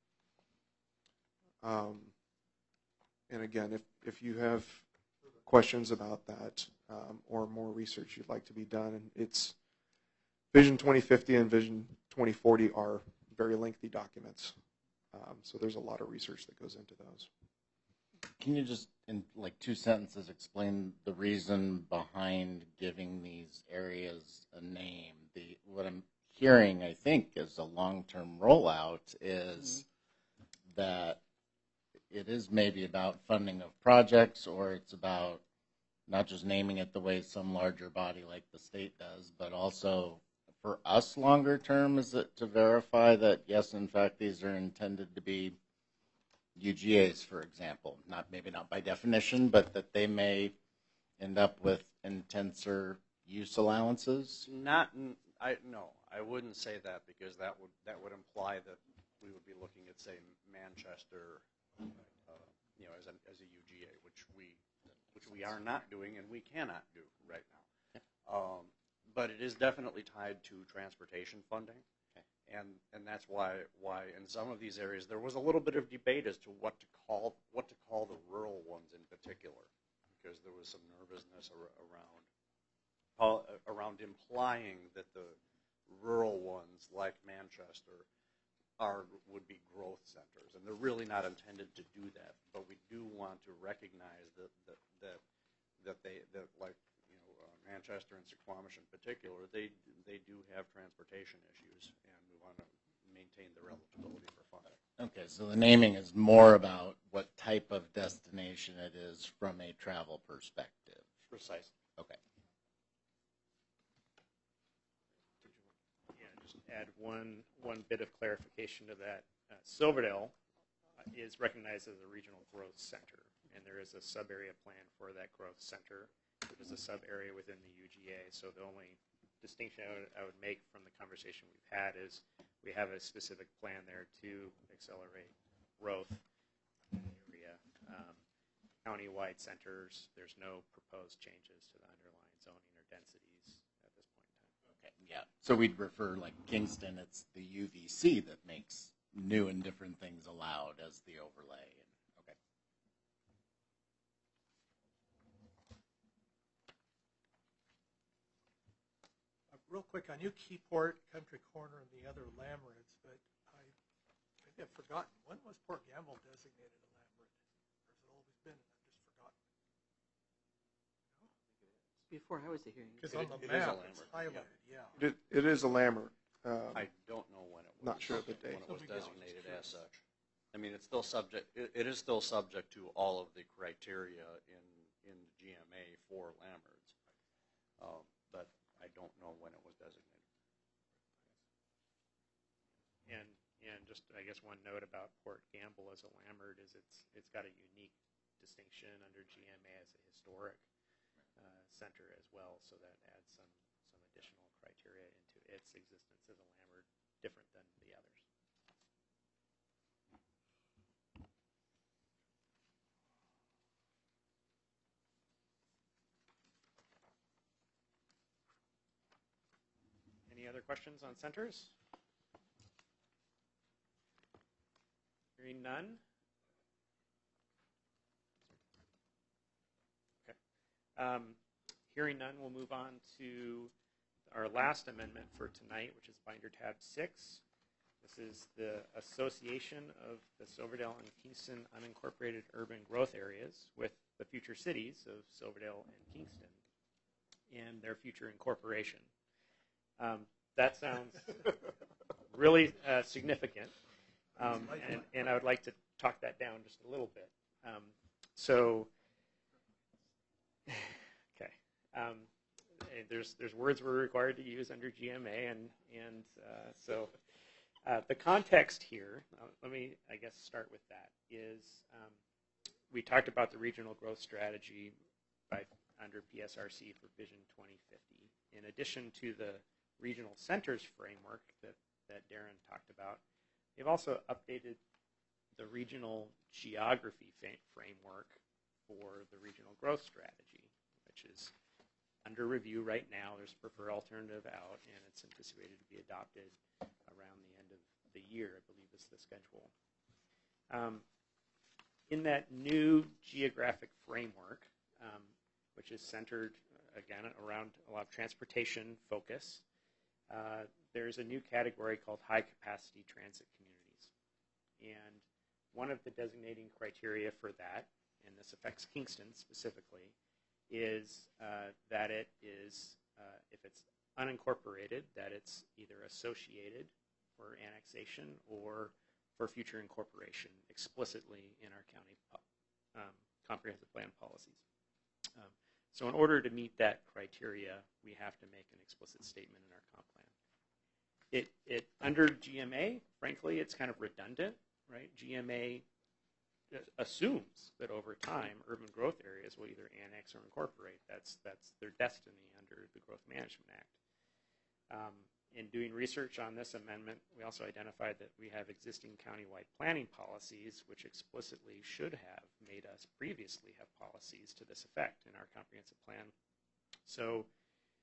Um, And again, if, if you have questions about that um, or more research you'd like to be done, it's Vision twenty fifty and Vision twenty forty are very lengthy documents. Um, so there's a lot of research that goes into those. Can you just, in like two sentences, explain the reason behind giving these areas a name? The what I'm hearing, I think, is a long-term rollout is mm-hmm. that it is maybe about funding of projects, or it's about not just naming it the way some larger body like the state does, but also for us longer term, is it to verify that, yes, in fact, these are intended to be U G As, for example, not maybe not by definition, but that they may end up with intenser use allowances? Not, I no, I wouldn't say that because that would that would imply that we would be looking at, say, Manchester, uh, you know, as, an, as a U G A, which we which we are not doing and we cannot do right now. Um, but it is definitely tied to transportation funding. And and that's why why in some of these areas there was a little bit of debate as to what to call what to call the rural ones in particular, because there was some nervousness ar- around uh, around implying that the rural ones like Manchester are would be growth centers, and they're really not intended to do that. But we do want to recognize that that that, that they that like you know uh, Manchester and Suquamish in particular, they they do have transportation issues, and we want to maintain their eligibility for funding. Okay, so the naming is more about what type of destination it is from a travel perspective. Precisely. Okay. Yeah, just add one one bit of clarification to that. Uh, Silverdale is recognized as a regional growth center, and there is a sub-area plan for that growth center, which is a sub-area within the U G A. So the only distinction I would, I would make from the conversation we've had is we have a specific plan there to accelerate growth in the area. Um, county-wide centers, there's no proposed changes to the underlying zoning or densities at this point in time. Okay, yeah. So we'd refer, like Kingston, it's the U V C that makes new and different things allowed as the overlay. Okay. Uh, real quick, I knew Keyport, Country Corner, and the other Lamerids, but I maybe I've forgotten. When was Port Gamble designated a Lamerid? Or has it always been, and I've just forgotten? Before I was the hearing. Because It- on the it is a map, it's Lamerid, highlighted, yeah. It, it is a Lammer. Um, I don't know when it was. Not sure of the date. When it was No big deal, just designated curious. as such. I mean, it's still subject. It, it is still subject to all of the criteria in in the G M A for Lammerts, um, but I don't know when it was designated. And and just I guess one note about Port Gamble as a Lammert is it's it's got a unique distinction under G M A as a historic uh, center as well, so that adds some some additional criteria into its existence as a Lammert, different than the others. Any other questions on centers? Hearing none. Okay. Um, hearing none, we'll move on to our last amendment for tonight, which is Binder Tab six. This is the association of the Silverdale and Kingston unincorporated urban growth areas with the future cities of Silverdale and Kingston and their future incorporation. Um, that sounds really uh, significant. Um, and, and I would like to talk that down just a little bit. Um, so, okay, um, there's there's words we're required to use under G M A, and and uh, so uh, the context here. Uh, let me, I guess, start with that. Is um, we talked about the regional growth strategy by under P S R C for Vision twenty fifty. In addition to the regional centers framework that that Darren talked about, we've also updated the regional geography framework for the regional growth strategy, which is under review right now. There's a preferred alternative out, and it's anticipated to be adopted around the end of the year, I believe is the schedule. Um, in that new geographic framework, um, which is centered, again, around a lot of transportation focus, uh, there's a new category called high-capacity transit communities. And one of the designating criteria for that, and this affects Kingston specifically, is uh, that it is, uh, if it's unincorporated, that it's either associated for annexation or for future incorporation explicitly in our county um, comprehensive plan policies. Um, so in order to meet that criteria, we have to make an explicit statement in our comp plan. It, it under G M A, frankly, it's kind of redundant, right? G M A assumes that over time, urban growth areas will either annex or incorporate. That's that's their destiny under the Growth Management Act. Um, in doing research on this amendment, we also identified that we have existing countywide planning policies, which explicitly should have made us previously have policies to this effect in our comprehensive plan. So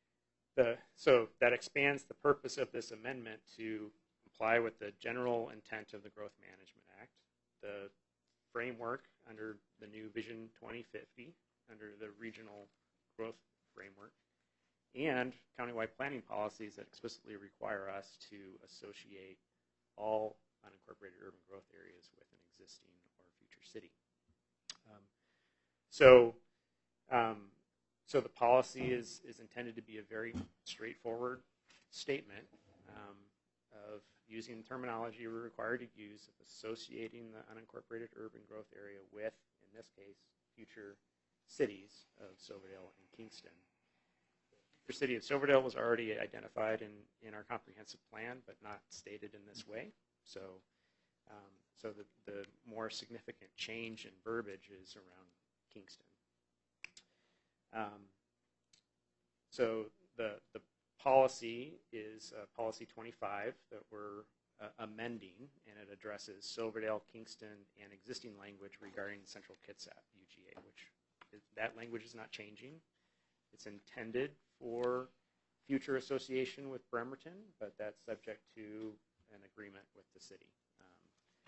the so that expands the purpose of this amendment to comply with the general intent of the Growth Management Act, the framework under the new Vision twenty fifty, under the regional growth framework, and countywide planning policies that explicitly require us to associate all unincorporated urban growth areas with an existing or future city. Um, so, um, so the policy is, is intended to be a very straightforward statement um, of using the terminology we're required to use of associating the unincorporated urban growth area with, in this case, future cities of Silverdale and Kingston. The city of Silverdale was already identified in, in our comprehensive plan, but not stated in this way. So, um, so the, the more significant change in verbiage is around Kingston. Um, so the the policy is uh, policy twenty-five that we're uh, amending, and it addresses Silverdale, Kingston, and existing language regarding Central Kitsap U G A, which is, that language is not changing. It's intended for future association with Bremerton, but that's subject to an agreement with the city. Um,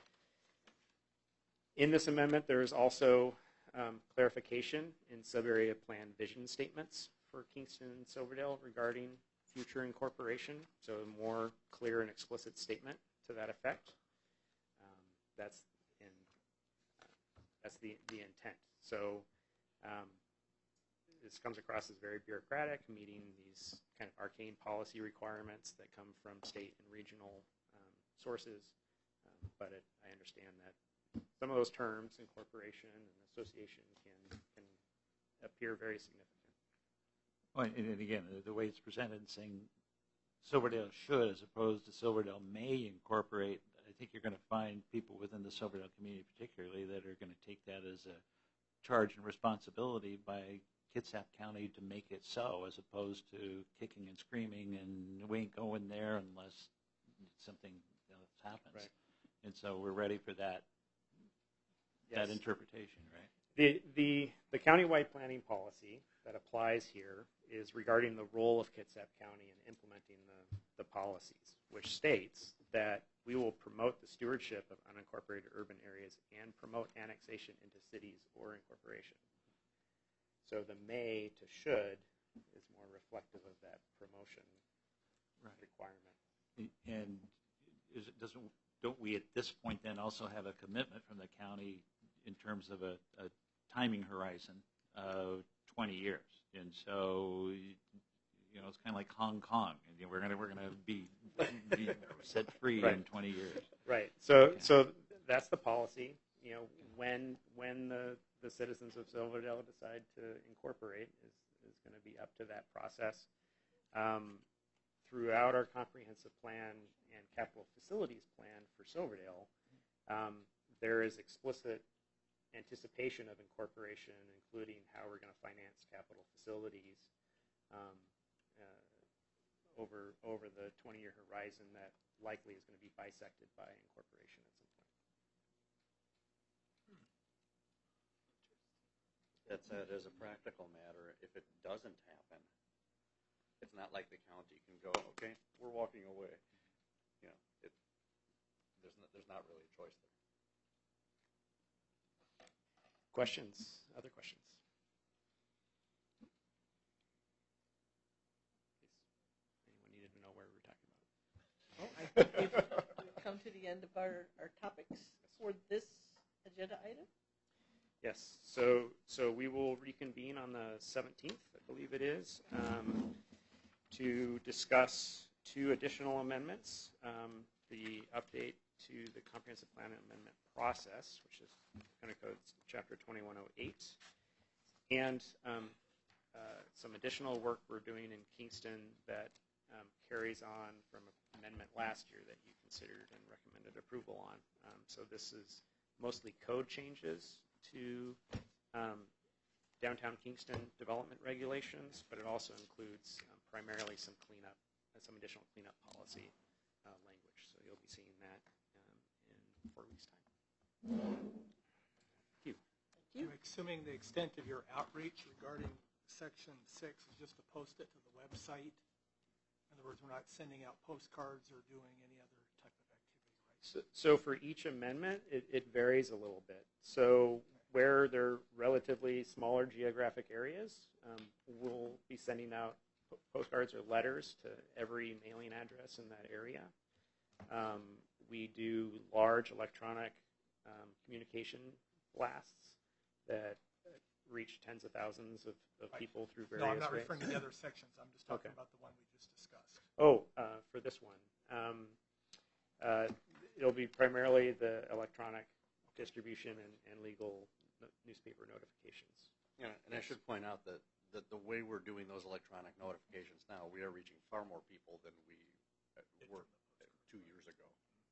in this amendment, there is also um, clarification in sub-area plan vision statements for Kingston and Silverdale regarding future incorporation, so a more clear and explicit statement to that effect. Um, that's in, uh, that's the, the intent. So um, this comes across as very bureaucratic, meeting these kind of arcane policy requirements that come from state and regional um, sources. Um, but it, I understand that some of those terms, incorporation and association, can, can appear very significant. Well, and, and again, the, the way it's presented, saying Silverdale should as opposed to Silverdale may incorporate, I think you're going to find people within the Silverdale community particularly that are going to take that as a charge and responsibility by Kitsap County to make it so, as opposed to kicking and screaming and we ain't going there unless something else happens. Right. And so we're ready for that Yes. that interpretation, right? The, the, the countywide planning policy that applies here is regarding the role of Kitsap County in implementing the, the policies, which states that we will promote the stewardship of unincorporated urban areas and promote annexation into cities or incorporation. So the may to should is more reflective of that promotion Right. requirement. And is it, doesn't, don't we at this point then also have a commitment from the county in terms of a, a timing horizon of twenty years? And so, you know, it's kind of like Hong Kong. And you know, we're gonna we're gonna be, be set free Right. in twenty years. Right. So Okay. so that's the policy. You know, when when the, the citizens of Silverdale decide to incorporate is, is going to be up to that process. Um, throughout our comprehensive plan and capital facilities plan for Silverdale, um, there is explicit anticipation of incorporation, including how we're going to finance capital facilities um, uh, over over the twenty-year horizon that likely is going to be bisected by incorporation at some point. That said, as a practical matter, if it doesn't happen, it's not like the county can go, okay, we're walking away. You know, it, there's not, there's not really a choice there. Questions? Other questions? Anyone needed to know where we were talking about? Well, I think we've, we've come to the end of our, our topics for this agenda item. Yes. So so we will reconvene on the seventeenth, I believe it is, um, to discuss two additional amendments. Um, the update to the comprehensive plan amendment process, which is County Code Chapter twenty-one oh eight, and um, uh, some additional work we're doing in Kingston that um, carries on from an amendment last year that you considered and recommended approval on. Um, so this is mostly code changes to um, downtown Kingston development regulations, but it also includes um, primarily some cleanup, uh, some additional cleanup policy uh, language. So you'll be seeing that um, in four weeks' time. Thank you. Thank you. I'm assuming the extent of your outreach regarding section six is just to post it to the website In other words, we're not sending out postcards or doing any other type of activity, right? So, so for each amendment, it, it varies a little bit. So where they're relatively smaller geographic areas, um, we'll be sending out postcards or letters to every mailing address in that area. Um, we do large electronic um, communication blasts that reach tens of thousands of, of Right. people through various No, I'm not ways. referring to the other sections. I'm just talking Okay. about the one we just discussed. Oh, uh, for this one, um, uh, it'll be primarily the electronic distribution and, and legal n- newspaper notifications. Yeah, and I should point out that, that the way we're doing those electronic notifications now, we are reaching far more people than we uh, were uh, two years ago.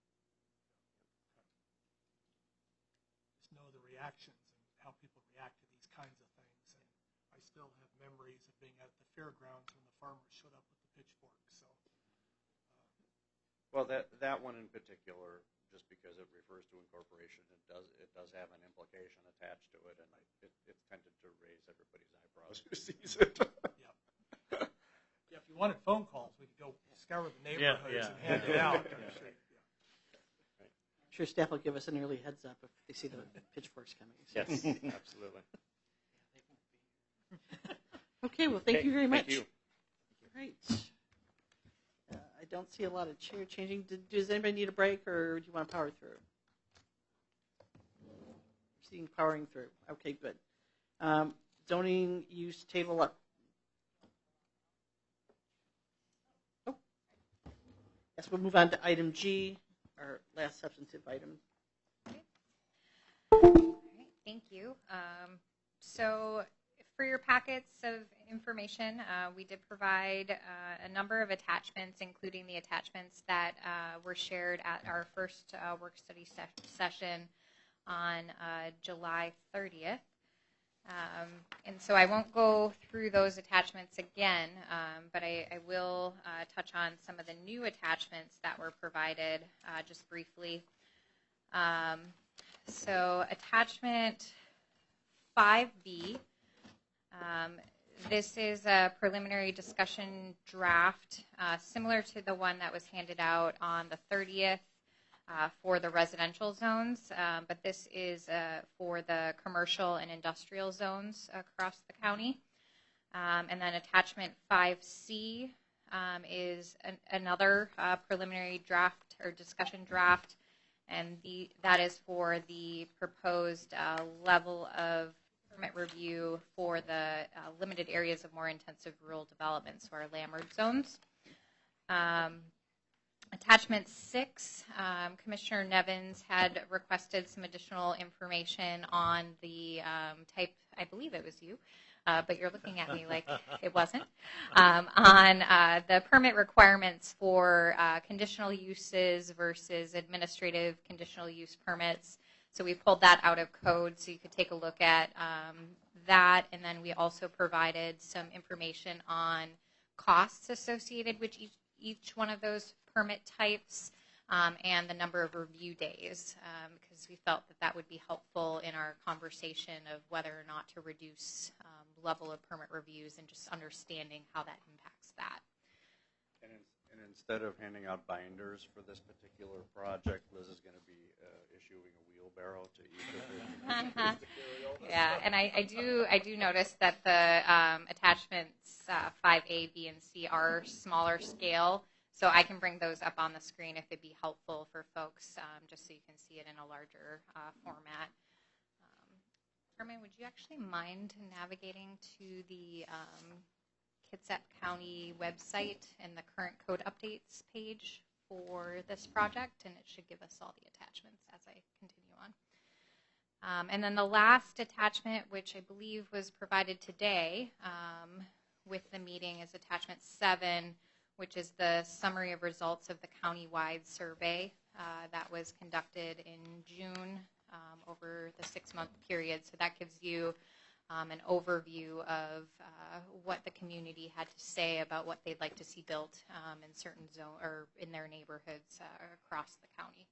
Just know the reactions and how people react to these kinds of things. And I still have memories of being at the fairgrounds when the farmers showed up with the pitchforks. So, Well, that, that one in particular, just because it refers to incorporation, it does it does have an implication attached to it, and it, it's tended to raise everybody's eyebrows who sees it. yeah. Yeah, if you wanted phone calls, we could go scour the Yeah, neighborhoods yeah. and hand it out. I'm sure, yeah. I'm sure staff will give us an early heads up if they see the pitchforks coming. So. Yes, absolutely. Okay, well, thank Okay, you very much. Thank you. Great. Uh, I don't see a lot of chair changing. Did, does anybody need a break, or do you want to power through? Seeing powering through. Okay, good. Um, zoning use table up. Oh. Yes, we'll move on to item G, our last substantive item. All right, thank you. Um, so for your packets of information, uh, we did provide uh, a number of attachments, including the attachments that uh, were shared at our first uh, work study se- session on uh, July thirtieth. Um, and so I won't go through those attachments again, um, but I, I will uh, touch on some of the new attachments that were provided uh, just briefly. Um, so attachment five B, um, this is a preliminary discussion draft uh, similar to the one that was handed out on the thirtieth uh, for the residential zones, um, but this is uh, for the commercial and industrial zones across the county. Um, and then attachment five C um, is an, another uh, preliminary draft or discussion draft, and the, that is for the proposed uh, level of permit review for the uh, limited areas of more intensive rural development, so our LAMRD zones. Um, attachment six, um, Commissioner Nevins had requested some additional information on the um, type, I believe it was you, uh, but you're looking at me like it wasn't, um, on uh, the permit requirements for uh, conditional uses versus administrative conditional use permits. So we pulled that out of code so you could take a look at um, that. And then we also provided some information on costs associated with each, each one of those permit types um, and the number of review days, um, because we felt that that would be helpful in our conversation of whether or not to reduce um, level of permit reviews and just understanding how that impacts that. And, in, and instead of handing out binders for this particular project, Liz is going to be uh, issuing a wheelbarrow to each of her. Yeah, and I, I do I do notice that the um, attachments uh, five A, B, and C are smaller scale, so I can bring those up on the screen if it'd be helpful for folks, um, just so you can see it in a larger uh, format. Um, Herman, would you actually mind navigating to the um, Kitsap County website and the current code updates page for this project, and it should give us all the attachments as I continue on. Um, and then the last attachment, which I believe was provided today um, with the meeting, is attachment seven, which is the summary of results of the county-wide survey uh, that was conducted in June um, over the six-month period. So that gives you um, an overview of uh, what the community had to say about what they'd like to see built um, in certain zone or in their neighborhoods uh, across the county.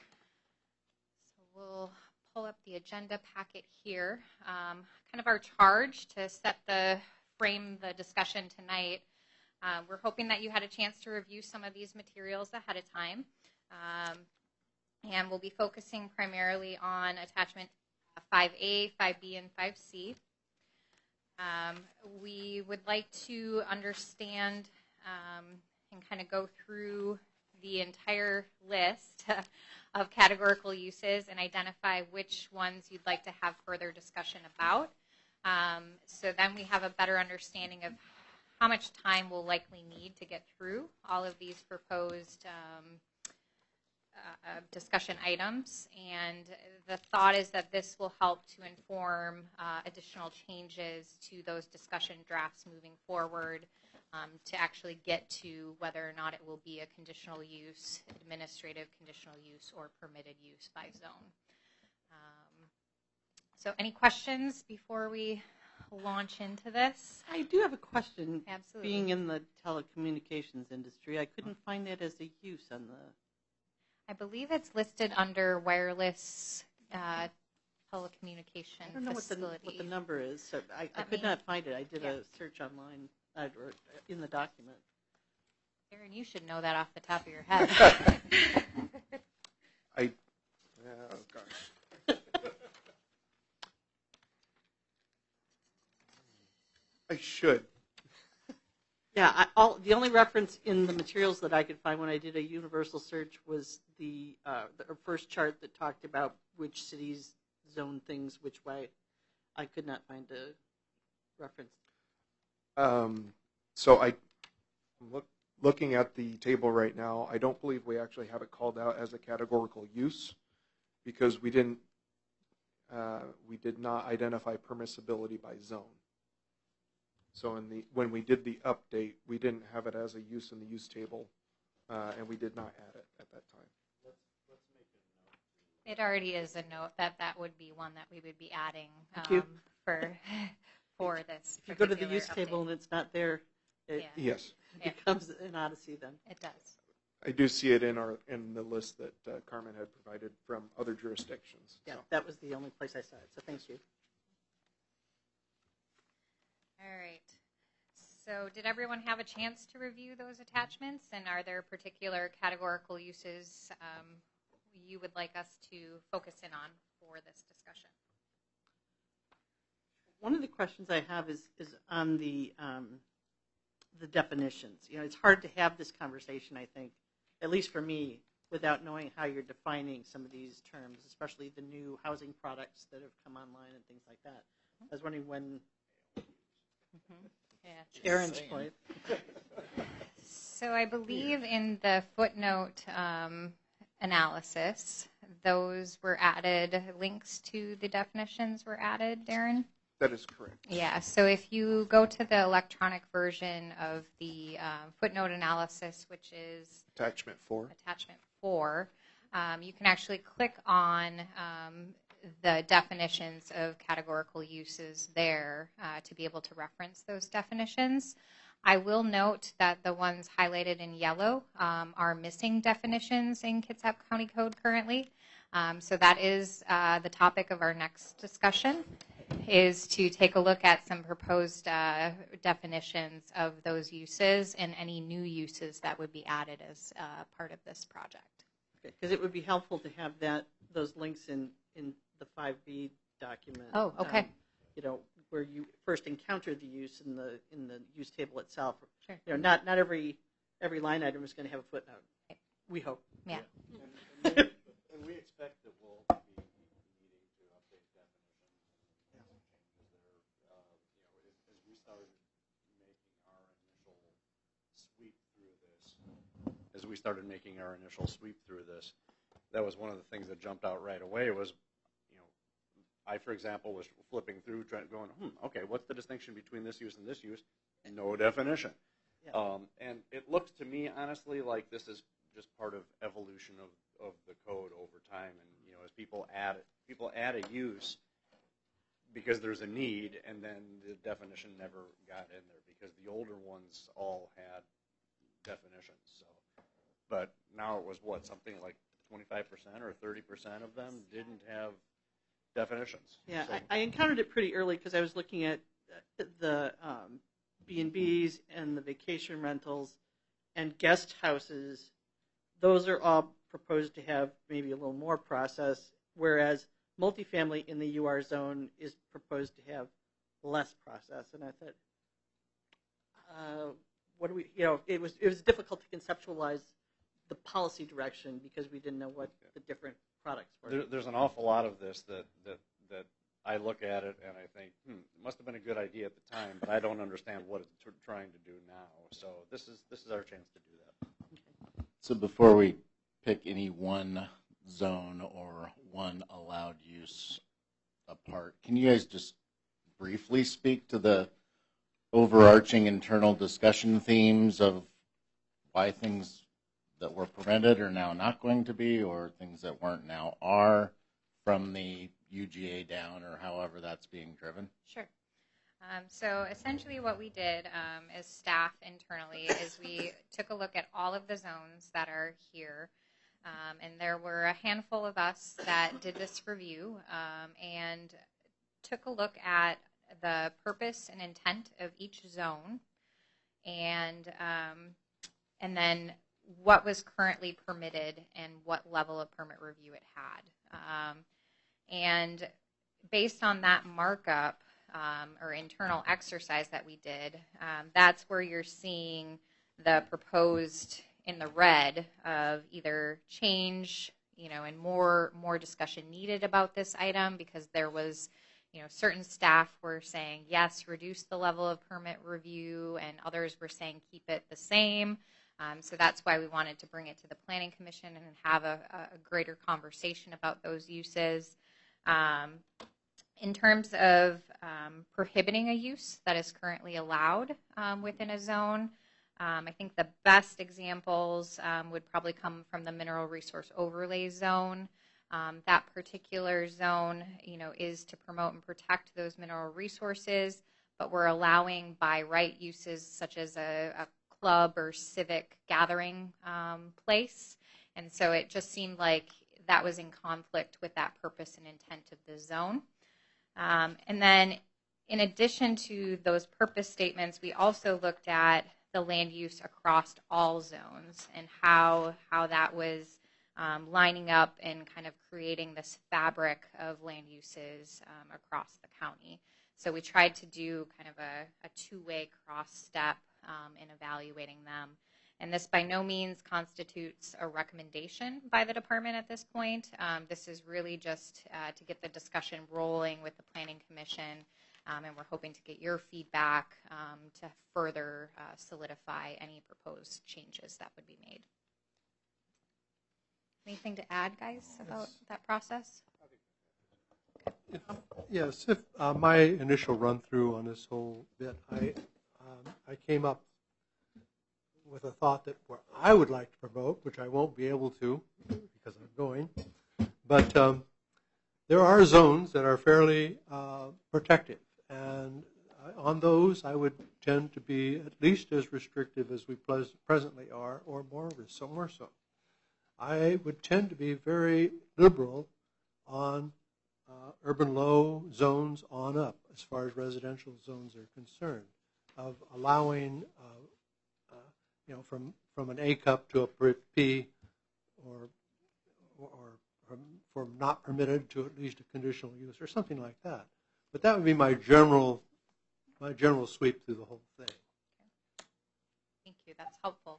So we'll pull up the agenda packet here. Um, kind of our charge to set the frame the discussion tonight. Um, we're hoping that you had a chance to review some of these materials ahead of time. Um, and we'll be focusing primarily on attachment five A, five B, and five C. Um, we would like to understand um, and kind of go through the entire list of categorical uses and identify which ones you'd like to have further discussion about. Um, so then we have a better understanding of how much time we'll likely need to get through all of these proposed um, uh, discussion items. And the thought is that this will help to inform uh, additional changes to those discussion drafts moving forward um, to actually get to whether or not it will be a conditional use, administrative conditional use, or permitted use by zone. Um, so any questions before we launch into this? I do have a question. Absolutely. Being in the telecommunications industry, I couldn't find it as a use on the... I believe it's listed under wireless uh, telecommunication I don't know what the, facility. what the number is. So I, I Let could me- not find it. I did yeah. a search online uh, or in the document. Aaron, you should know that off the top of your head. I, oh gosh. I should. Yeah, I, all the only reference in the materials that I could find when I did a universal search was the, uh, the first chart that talked about which cities zone things which way. I could not find a reference. Um, so I, I'm look, looking at the table right now. I don't believe we actually have it called out as a categorical use because we didn't, uh, we did not identify permissibility by zone. So in the when we did the update, we didn't have it as a use in the use table, uh, and we did not add it at that time. It already is a note that that would be one that we would be adding Thank you. um, for for this. If you go to the particular use table update. and it's not there, it Yeah. Yes, Yeah. becomes an odyssey then. It does. I do see it in our in the list that uh, Carmen had provided from other jurisdictions. Yeah, So. that was the only place I saw it. So thank you. All right. So did everyone have a chance to review those attachments? And are there particular categorical uses um, you would like us to focus in on for this discussion? One of the questions I have is is on the um, the definitions. You know, it's hard to have this conversation, I think, at least for me, without knowing how you're defining some of these terms, especially the new housing products that have come online and things like that. I was wondering when Mm-hmm. Yeah. Aaron's point. So I believe in the footnote um, analysis, those were added, links to the definitions were added, Darren? That is correct. Yeah, so if you go to the electronic version of the uh, footnote analysis, which is Attachment four. attachment four, um, you can actually click on um, the definitions of categorical uses there uh, to be able to reference those definitions. I will note that the ones highlighted in yellow um, are missing definitions in Kitsap County Code currently. Um, so that is uh, the topic of our next discussion, is to take a look at some proposed uh, definitions of those uses and any new uses that would be added as uh, part of this project. Because it would be helpful to have that those links in, in the five B document. Oh, okay. Um, you know, where you first encounter the use in the in the use table itself. Sure. You know, not not every every line item is going to have a footnote. Right. We hope. Yeah. And we expect that we'll be needing to update definitions and some changes there. Uh, you know, as we started making our initial sweep through this, as we started making our initial sweep through this, that was one of the things that jumped out right away was, you know, I, for example, was flipping through, trying, going, hmm, okay, what's the distinction between this use and this use? No definition. Yeah. Um, and it looks to me, honestly, like this is just part of evolution of, of the code over time. And, you know, as people add people add a use because there's a need, and then the definition never got in there because the older ones all had definitions. So, but now it was what, something like twenty-five percent or thirty percent of them didn't have definitions. Yeah, So, I, I encountered it pretty early because I was looking at uh, the um, B and Bs and the vacation rentals and guest houses, those are all proposed to have maybe a little more process, whereas multifamily in the U R zone is proposed to have less process. And I thought, uh, what do we, you know, it was it was difficult to conceptualize the policy direction because we didn't know what the different products were. There, there's an awful lot of this that, that, that I look at it and I think, hmm, it must have been a good idea at the time, but I don't understand what it's tr- trying to do now. So this is this is our chance to do that. So before we pick any one zone or one allowed use apart, can you guys just briefly speak to the overarching internal discussion themes of why things that were prevented are now not going to be, or things that weren't now are, from the U G A down, or however that's being driven? Sure. Um, so essentially what we did um, as staff internally is we took a look at all of the zones that are here. Um, and there were a handful of us that did this review um, and took a look at the purpose and intent of each zone, and um, and then what was currently permitted and what level of permit review it had. Um, and based on that markup um, or internal exercise that we did, um, that's where you're seeing the proposed in the red of either change, you know, and more more discussion needed about this item because there was, you know, certain staff were saying, yes, reduce the level of permit review, and others were saying keep it the same. Um, so that's why we wanted to bring it to the Planning Commission and have a, a greater conversation about those uses. Um, in terms of um, prohibiting a use that is currently allowed um, within a zone, um, I think the best examples um, would probably come from the Mineral Resource Overlay Zone. Um, that particular zone, you know, is to promote and protect those mineral resources, but we're allowing by right uses such as a, a club or civic gathering um, place. And so it just seemed like that was in conflict with that purpose and intent of the zone. Um, and then in addition to those purpose statements, we also looked at the land use across all zones and how, how that was um, lining up and kind of creating this fabric of land uses um, across the county. So we tried to do kind of a, a two-way cross step um, in evaluating them. And this by no means constitutes a recommendation by the department at this point. Um, this is really just uh, to get the discussion rolling with the Planning Commission, um, and we're hoping to get your feedback um, to further uh, solidify any proposed changes that would be made. Anything to add, guys, about Yes. that process? Yes, if uh, my initial run through on this whole bit, I um, I came up with a thought that where I would like to promote, which I won't be able to because I'm going, but um, there are zones that are fairly uh, protective, and on those I would tend to be at least as restrictive as we pres- presently are, or more, so more so. I would tend to be very liberal on uh, urban low zones on up as far as residential zones are concerned, of allowing uh, uh, you know, from, from an A cup to a P, or or from, from not permitted to at least a conditional use or something like that. But that would be my general my general sweep through the whole thing. Thank you. That's helpful.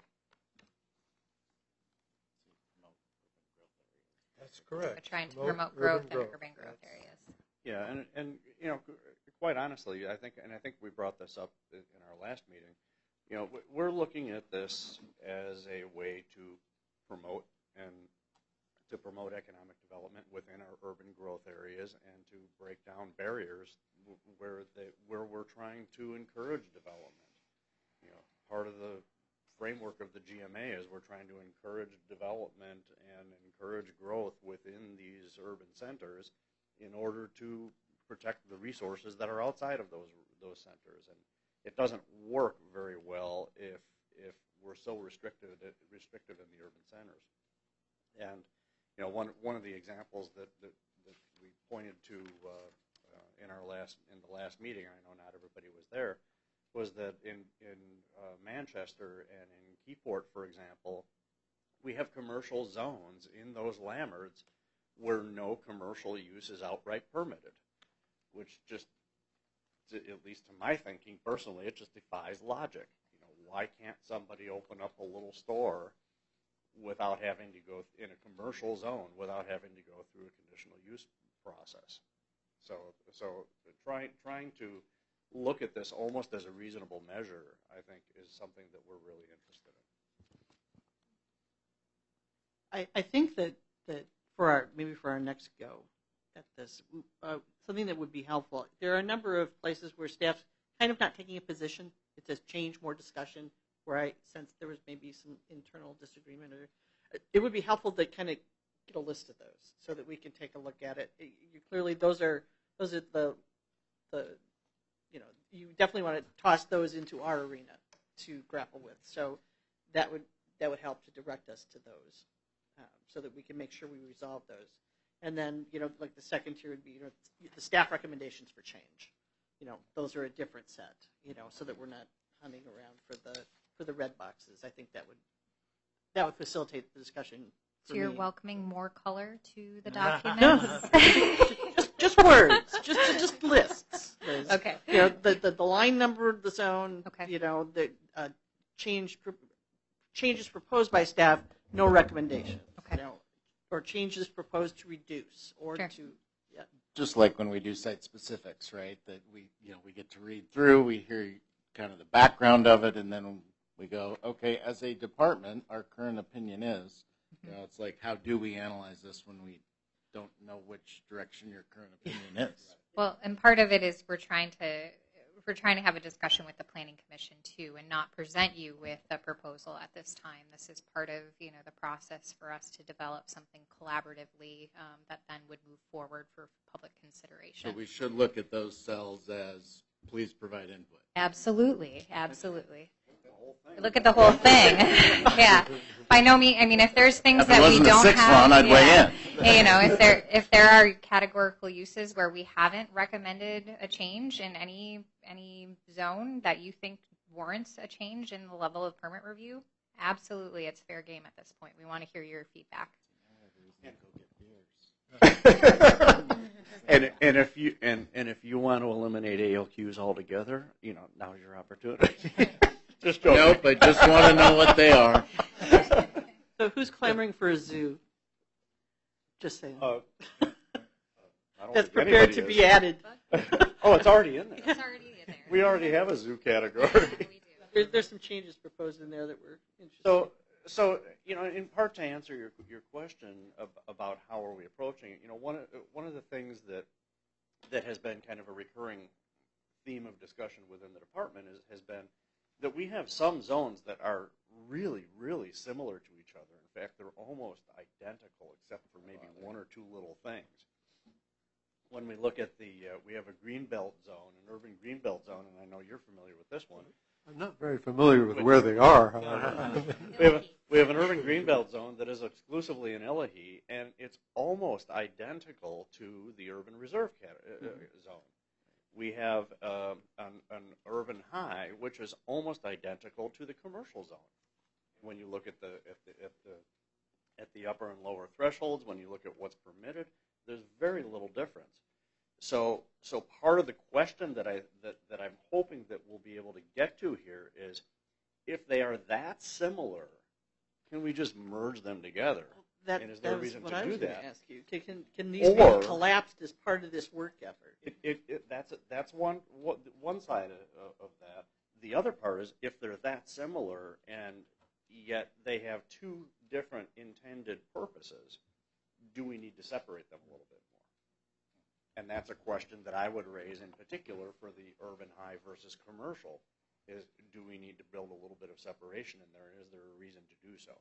That's correct. We're trying to Promote promote growth urban in growth. urban growth areas. Yeah, and and you know, quite honestly, I think, and I think we brought this up in our last meeting. You know, we're looking at this as a way to promote and to promote economic development within our urban growth areas and to break down barriers where they where we're trying to encourage development. You know, part of the framework of the G M A is we're trying to encourage development and encourage growth within these urban centers in order to protect the resources that are outside of those those centers. And it doesn't work very well if if we're so restricted restrictive in the urban centers. And you know, one one of the examples that that, that we pointed to uh, uh, in our last in the last meeting, I know not everybody was there, was that in, in uh, Manchester and in Keyport, for example, we have commercial zones in those Lammards where no commercial use is outright permitted, which just, at least to my thinking personally, it just defies logic. You know, why can't somebody open up a little store without having to go in a commercial zone, without having to go through a conditional use process? So, so trying trying to look at this almost as a reasonable measure, I think, is something that we're really interested in. I, I think that, that for our maybe for our next go at this, uh, something that would be helpful. There are a number of places where staff's kind of not taking a position. It says change, more discussion, where I sense there was maybe some internal disagreement. Or it would be helpful to kind of get a list of those so that we can take a look at it. You, clearly, those are those are the the you know you definitely want to toss those into our arena to grapple with. So that would that would help to direct us to those, um, so that we can make sure we resolve those. And then, you know, like the second tier would be, you know, the staff recommendations for change. You know, those are a different set, you know, so that we're not hunting around for the for the red boxes. I think that would that would facilitate the discussion. So you're me. welcoming more color to the No. documents? just, just words, just just lists. Liz. Okay. You know, the, the, the line number of the zone, okay. you know, the uh, change changes proposed by staff, no recommendation. Okay. You know, or changes proposed to reduce or sure. to, yeah. Just like when we do site specifics, right? That we, you know, we get to read through, we hear kind of the background of it, and then we go, okay, as a department, our current opinion is, you know, it's like, how do we analyze this when we don't know which direction your current opinion is? Well, and part of it is we're trying to we're trying to have a discussion with the Planning Commission too, and not present you with a proposal at this time. This is part of you know the process for us to develop something collaboratively um, that then would move forward for public consideration. So we should look at those cells as please provide input. Absolutely, absolutely. Look at the whole thing. Yeah. By no means, I mean, if there's things if that we don't sixth have, one, I'd yeah, weigh in. you know, if there if there are categorical uses where we haven't recommended a change in any any zone that you think warrants a change in the level of permit review, absolutely, it's fair game at this point. We want to hear your feedback. and and if you and, and if you want to eliminate A L Qs altogether, you know, now's your opportunity. Just joking. Nope, I just want to know what they are. So who's clamoring for a zoo? Just saying. Uh, I don't That's think prepared to anybody be is. added. Oh, it's already in there. It's already in there. We already have a zoo category. We do. There, there's some changes proposed in there that were interesting. So, so you know, in part to answer your your question ab- about how are we approaching it, you know, one of, one of the things that that has been kind of a recurring theme of discussion within the department is, has been that we have some zones that are really, really similar to each other. In fact, they're almost identical except for maybe one or two little things. When we look at the, uh, we have a greenbelt zone, an urban greenbelt zone, and I know you're familiar with this one. I'm not very familiar with where they are, however. we, have a, we have an urban greenbelt zone that is exclusively in Elahi, and it's almost identical to the urban reserve cat- uh, zone. We have um, an, an urban high, which is almost identical to the commercial zone. When you look at the at the at the, at the upper and lower thresholds, when you look at what's permitted, there's very little difference. So, so part of the question that I that, that I'm hoping that we'll be able to get to here is, if they are that similar, can we just merge them together? That, and is there that a was reason what to I do was going that? to ask you. Can, can, can these Or- be collapsed as part of this work effort? It, it, it, that's that's one one side of, of that. The other part is if they're that similar and yet they have two different intended purposes, do we need to separate them a little bit more? And that's a question that I would raise in particular for the urban high versus commercial. Is do we need to build a little bit of separation in there? And is there a reason to do so?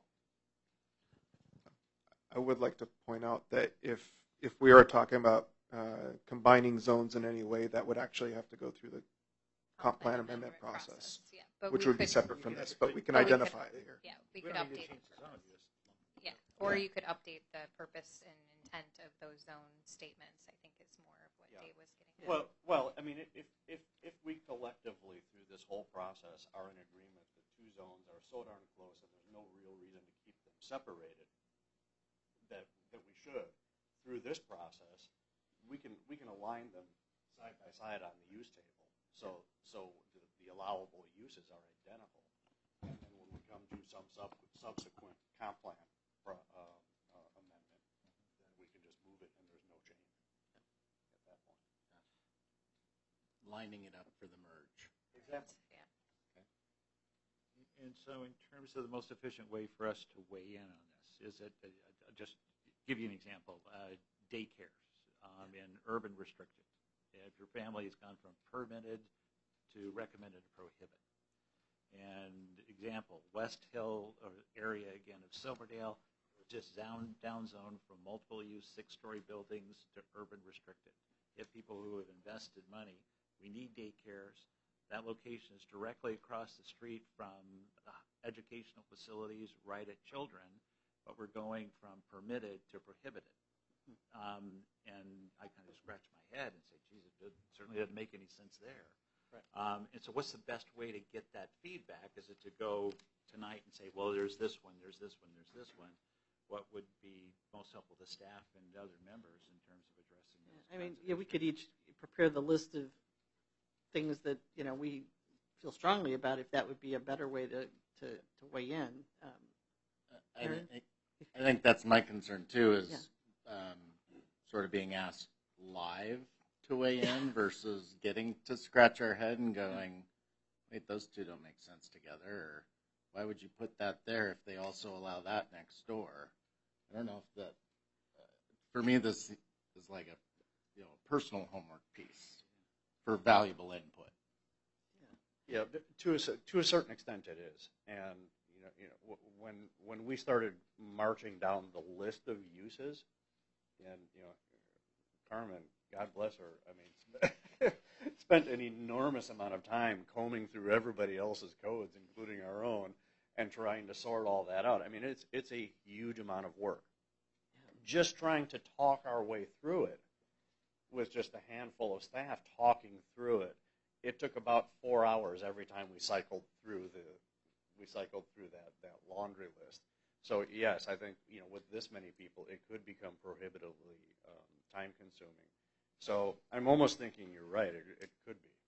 I would like to point out that if if we are talking about uh, combining zones in any way, that would actually have to go through the comp plan amendment process, yeah. But which we would be could- separate from this. But we can but we could- identify it here. Yeah, we could update. Yeah, or Yeah. you could update the purpose and intent of those zone statements. I think is more of what Yeah. Dave was getting at. Well, well, I mean, if if if we collectively through this this whole process are in agreement that two zones are so darn close and there's no real reason to keep them separated, that that we should, through this process, we can we can align them side by side on the use table. So so the, the allowable uses are identical. And then when we come to some sub, subsequent comp plan pro, uh, uh, amendment, then we can just move it and there's no change at that point. Lining it up for the merge. Exactly. Yeah. And so in terms of the most efficient way for us to weigh in on this, is it, uh, uh, just give you an example, uh, daycares um, in urban restricted. If your family has gone from permitted to recommended to prohibit. And example, West Hill area again of Silverdale, just down, down zone from multiple use six-story buildings to urban restricted. You have people who have invested money. We need daycares. That location is directly across the street from uh, educational facilities right at Children, but we're going from permitted to prohibited. Um, and I kind of scratch my head and say, geez, it certainly doesn't make any sense there. Right. Um, and so what's the best way to get that feedback? Is it to go tonight and say, well, there's this one, there's this one, there's this one? What would be most helpful to staff and other members in terms of addressing those? I mean, kinds of yeah, we issues? could each prepare the list of things that, you know, we feel strongly about, if that would be a better way to, to, to weigh in. Um, I, Aaron? think, I think that's my concern too, is Yeah. um, sort of being asked live to weigh in versus getting to scratch our head and going, wait, those two don't make sense together. Or why would you put that there if they also allow that next door? I don't know if that, uh, for me, this is like a you know personal homework piece for valuable input. Yeah, but to a, cer- to a certain extent it is. And you know, you know, w- when when we started marching down the list of uses, and you know, Carmen, God bless her, I mean, spent an enormous amount of time combing through everybody else's codes, including our own, and trying to sort all that out. I mean, it's it's a huge amount of work. Just trying to talk our way through it with just a handful of staff talking through it. It took about four hours every time we cycled through the we cycled through that, that laundry list. So yes, I think you know with this many people, it could become prohibitively um, time consuming. So I'm almost thinking you're right. It, it could be.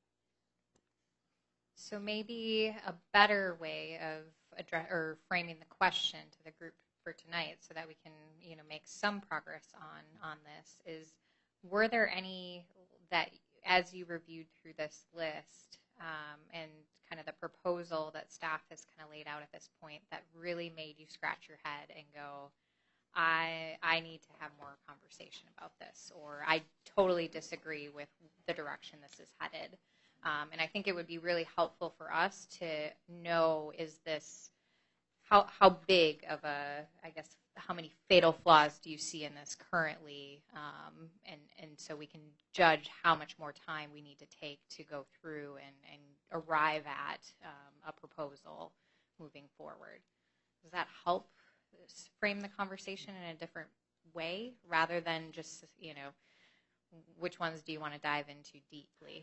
So maybe a better way of address or framing the question to the group for tonight, so that we can you know make some progress on on this, is: were there any that, as you reviewed through this list um, and kind of the proposal that staff has kind of laid out at this point, that really made you scratch your head and go, I I need to have more conversation about this, or I totally disagree with the direction this is headed? Um, and I think it would be really helpful for us to know, is this, how how big of a, I guess, how many fatal flaws do you see in this currently? Um, and, and so we can judge how much more time we need to take to go through and, and arrive at um, a proposal moving forward. Does that help frame the conversation in a different way, rather than just, you know, which ones do you want to dive into deeply?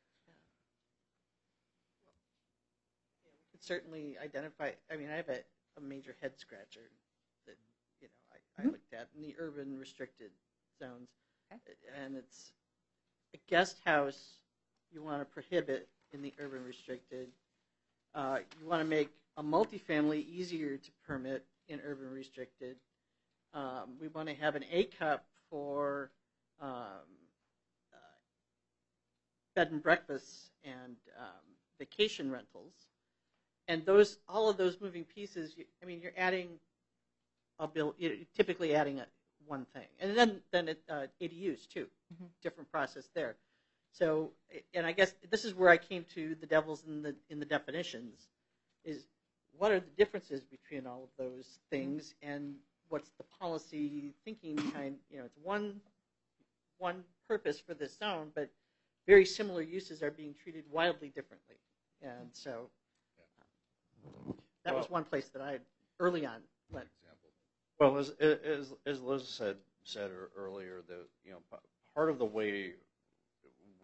we could certainly identify, I mean, I have a, a major head scratcher that, you know, I, I looked at in the urban restricted zones. Okay. And it's a guest house you want to prohibit in the urban restricted. Uh, you want to make a multifamily easier to permit in urban restricted. Um, we want to have an A cup for um, uh, bed and breakfasts and um, vacation rentals. And those, all of those moving pieces, you, I mean, you're adding a bill, you're typically adding a, one thing. And then, then it, uh, A D Us too, Mhm. different process there. So, and I guess this is where I came to the devils in the, in the definitions, is what are the differences between all of those things, and what's the policy thinking behind, you know, it's one, one purpose for this zone, but very similar uses are being treated wildly differently. And so um, that was Well- one place that I early on went. Well, as as as Liz said said ear- earlier, the you know p- part of the way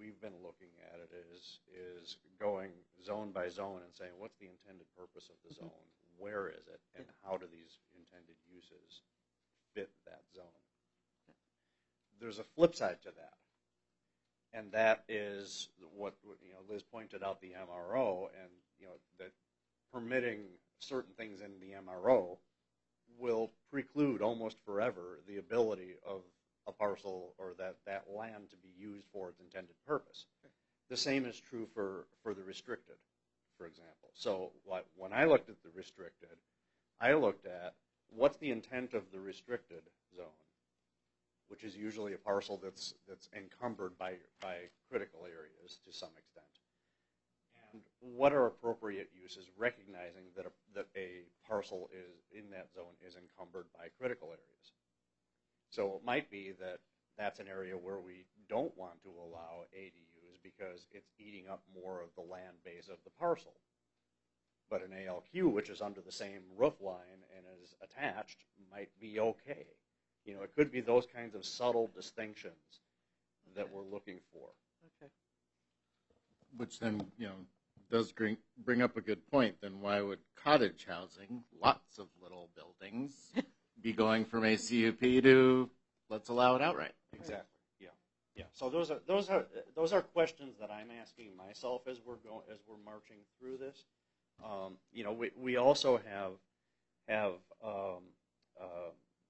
we've been looking at it is is going zone by zone and saying, what's the intended purpose of the zone? Where is it? And how do these intended uses fit that zone? There's a flip side to that. And that is what, you know, Liz pointed out, the M R O, and, you know, that permitting certain things in the M R O will preclude almost forever the ability of a parcel or that, that land to be used for its intended purpose. The same is true for, for the restricted, for example. So what, when I looked at the restricted, I looked at what's the intent of the restricted zone, which is usually a parcel that's that's encumbered by by critical areas to some extent. And what are appropriate uses, recognizing that a, that a parcel is in that zone is encumbered by critical areas. So it might be that that's an area where we don't want to allow A D Us because it's eating up more of the land base of the parcel. But an A L Q, which is under the same roof line and is attached, might be okay. You know, it could be those kinds of subtle distinctions that we're looking for. Okay. Which then, you know, does bring, bring up a good point. Then why would cottage housing, lots of little buildings, be going from A C U P to let's allow it outright? Exactly. Yeah. Yeah. So those are those are those are questions that I'm asking myself as we're going as we're marching through this. Um, you know, we we also have have um, uh,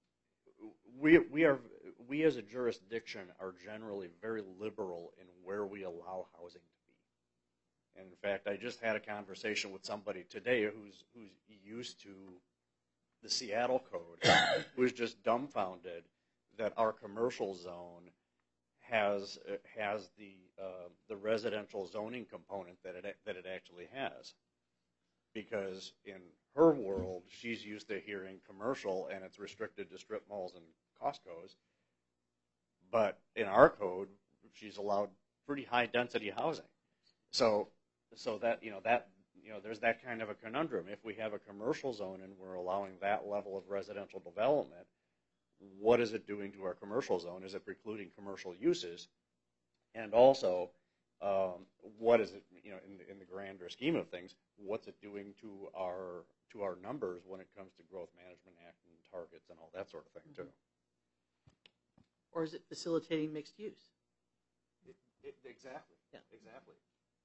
we we are we as a jurisdiction are generally very liberal in where we allow housing to be. And in fact, I just had a conversation with somebody today who's who's used to the Seattle code, who's just dumbfounded that our commercial zone has has the uh, the residential zoning component that it that it actually has. Because in her world, she's used to hearing commercial and it's restricted to strip malls and Costco's. But in our code, she's allowed pretty high density housing. So, so that, you know, that, you know, there's that kind of a conundrum. If we have a commercial zone and we're allowing that level of residential development, what is it doing to our commercial zone? Is it precluding commercial uses? And also, Um, what is it, you know, in the, in the grander scheme of things, what's it doing to our to our numbers when it comes to Growth Management Act and targets and all that sort of thing, too? Or is it facilitating mixed use? It, it, exactly. Yeah. Exactly.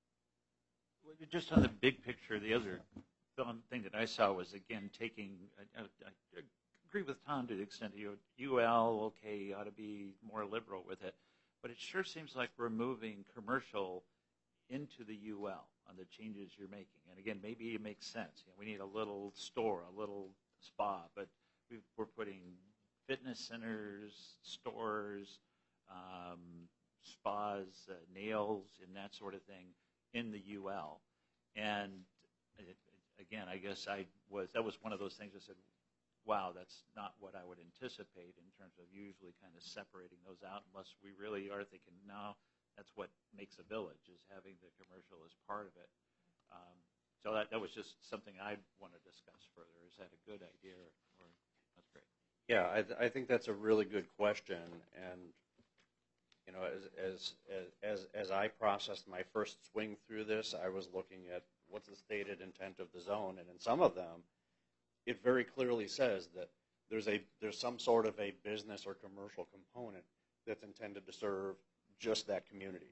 Well, just on the big picture, the other thing that I saw was, again, taking, I, I, I agree with Tom to the extent that you, U L, okay, ought to be more liberal with it. But it sure seems like we're moving commercial into the U L on the changes you're making. And again, maybe it makes sense. You know, we need a little store, a little spa, but we've, we're putting fitness centers, stores, um, spas, uh, nails, and that sort of thing in the U L. And it, again, I guess I was that was one of those things I said, wow, that's not what I would anticipate in terms of usually kind of separating those out unless we really are thinking, no, that's what makes a village, is having the commercial as part of it. Um, so that, that was just something I want to discuss further. Is that a good idea? Or, or that's great. Yeah, I, th- I think that's a really good question. And, you know, as, as, as, as I processed my first swing through this, I was looking at what's the stated intent of the zone. And in some of them, it very clearly says that there's a there's some sort of a business or commercial component that's intended to serve just that community.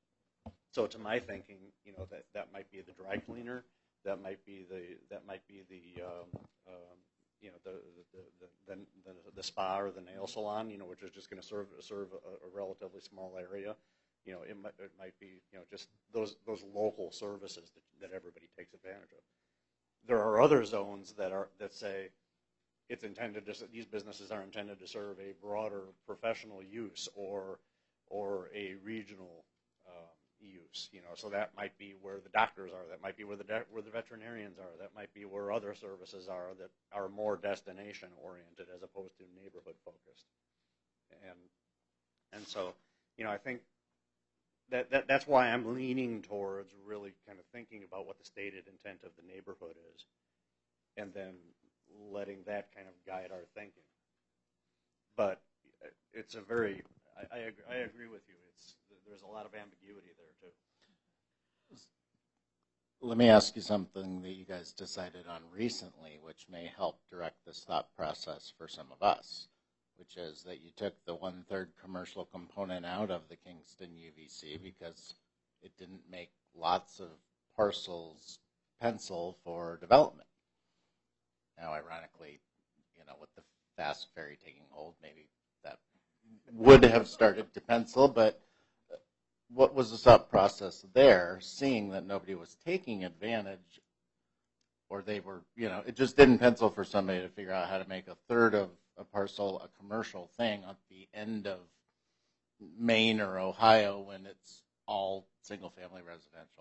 So to my thinking, you know, that, that might be the dry cleaner, that might be the that might be the um, um, you know the the, the the the spa or the nail salon, you know, which is just going to serve serve a, a relatively small area. You know, it might it might be you know just those those local services that, that everybody takes advantage of. There are other zones that are that say it's intended to these businesses are intended to serve a broader professional use or or a regional um, use. You know, so that might be where the doctors are. That might be where the de- where the veterinarians are. That might be where other services are that are more destination oriented as opposed to neighborhood focused. And and so you know I think. That, that that's why I'm leaning towards really kind of thinking about what the stated intent of the neighborhood is, and then letting that kind of guide our thinking. But it's a very I, I, agree, I agree with you. It's there's a lot of ambiguity there too. Let me ask you something that you guys decided on recently, which may help direct this thought process for some of us, which is that you took the one-third commercial component out of the Kingston U V C because it didn't make lots of parcels pencil for development. Now, ironically, you know, with the fast ferry taking hold, maybe that would have started to pencil, but what was the thought process there, seeing that nobody was taking advantage, or they were, you know, it just didn't pencil for somebody to figure out how to make a third of a parcel a commercial thing at the end of Maine or Ohio when it's all single-family residential.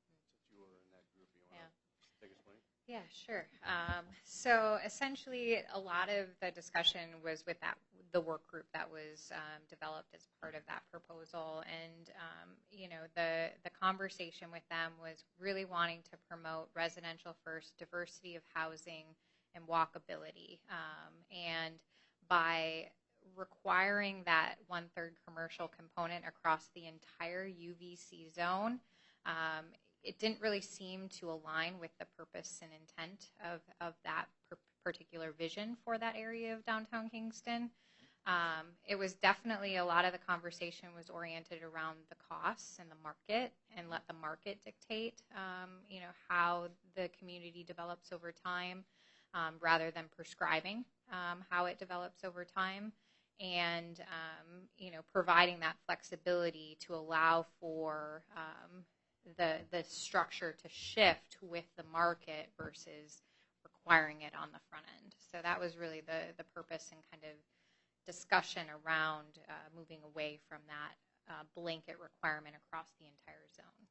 Yeah, sure. Um, so essentially, a lot of the discussion was with that the work group that was um, developed as part of that proposal, and um, you know, the the conversation with them was really wanting to promote residential first, diversity of housing, and walkability, um, and by requiring that one-third commercial component across the entire U V C zone. Um, It didn't really seem to align with the purpose and intent of, of that per particular vision for that area of downtown Kingston. Um, it was definitely, a lot of the conversation was oriented around the costs and the market, and let the market dictate, um, you know, how the community develops over time, um, rather than prescribing um, how it develops over time. And, um, you know, providing that flexibility to allow for um, the the structure to shift with the market versus requiring it on the front end. So that was really the, the purpose and kind of discussion around uh, moving away from that uh, blanket requirement across the entire zone.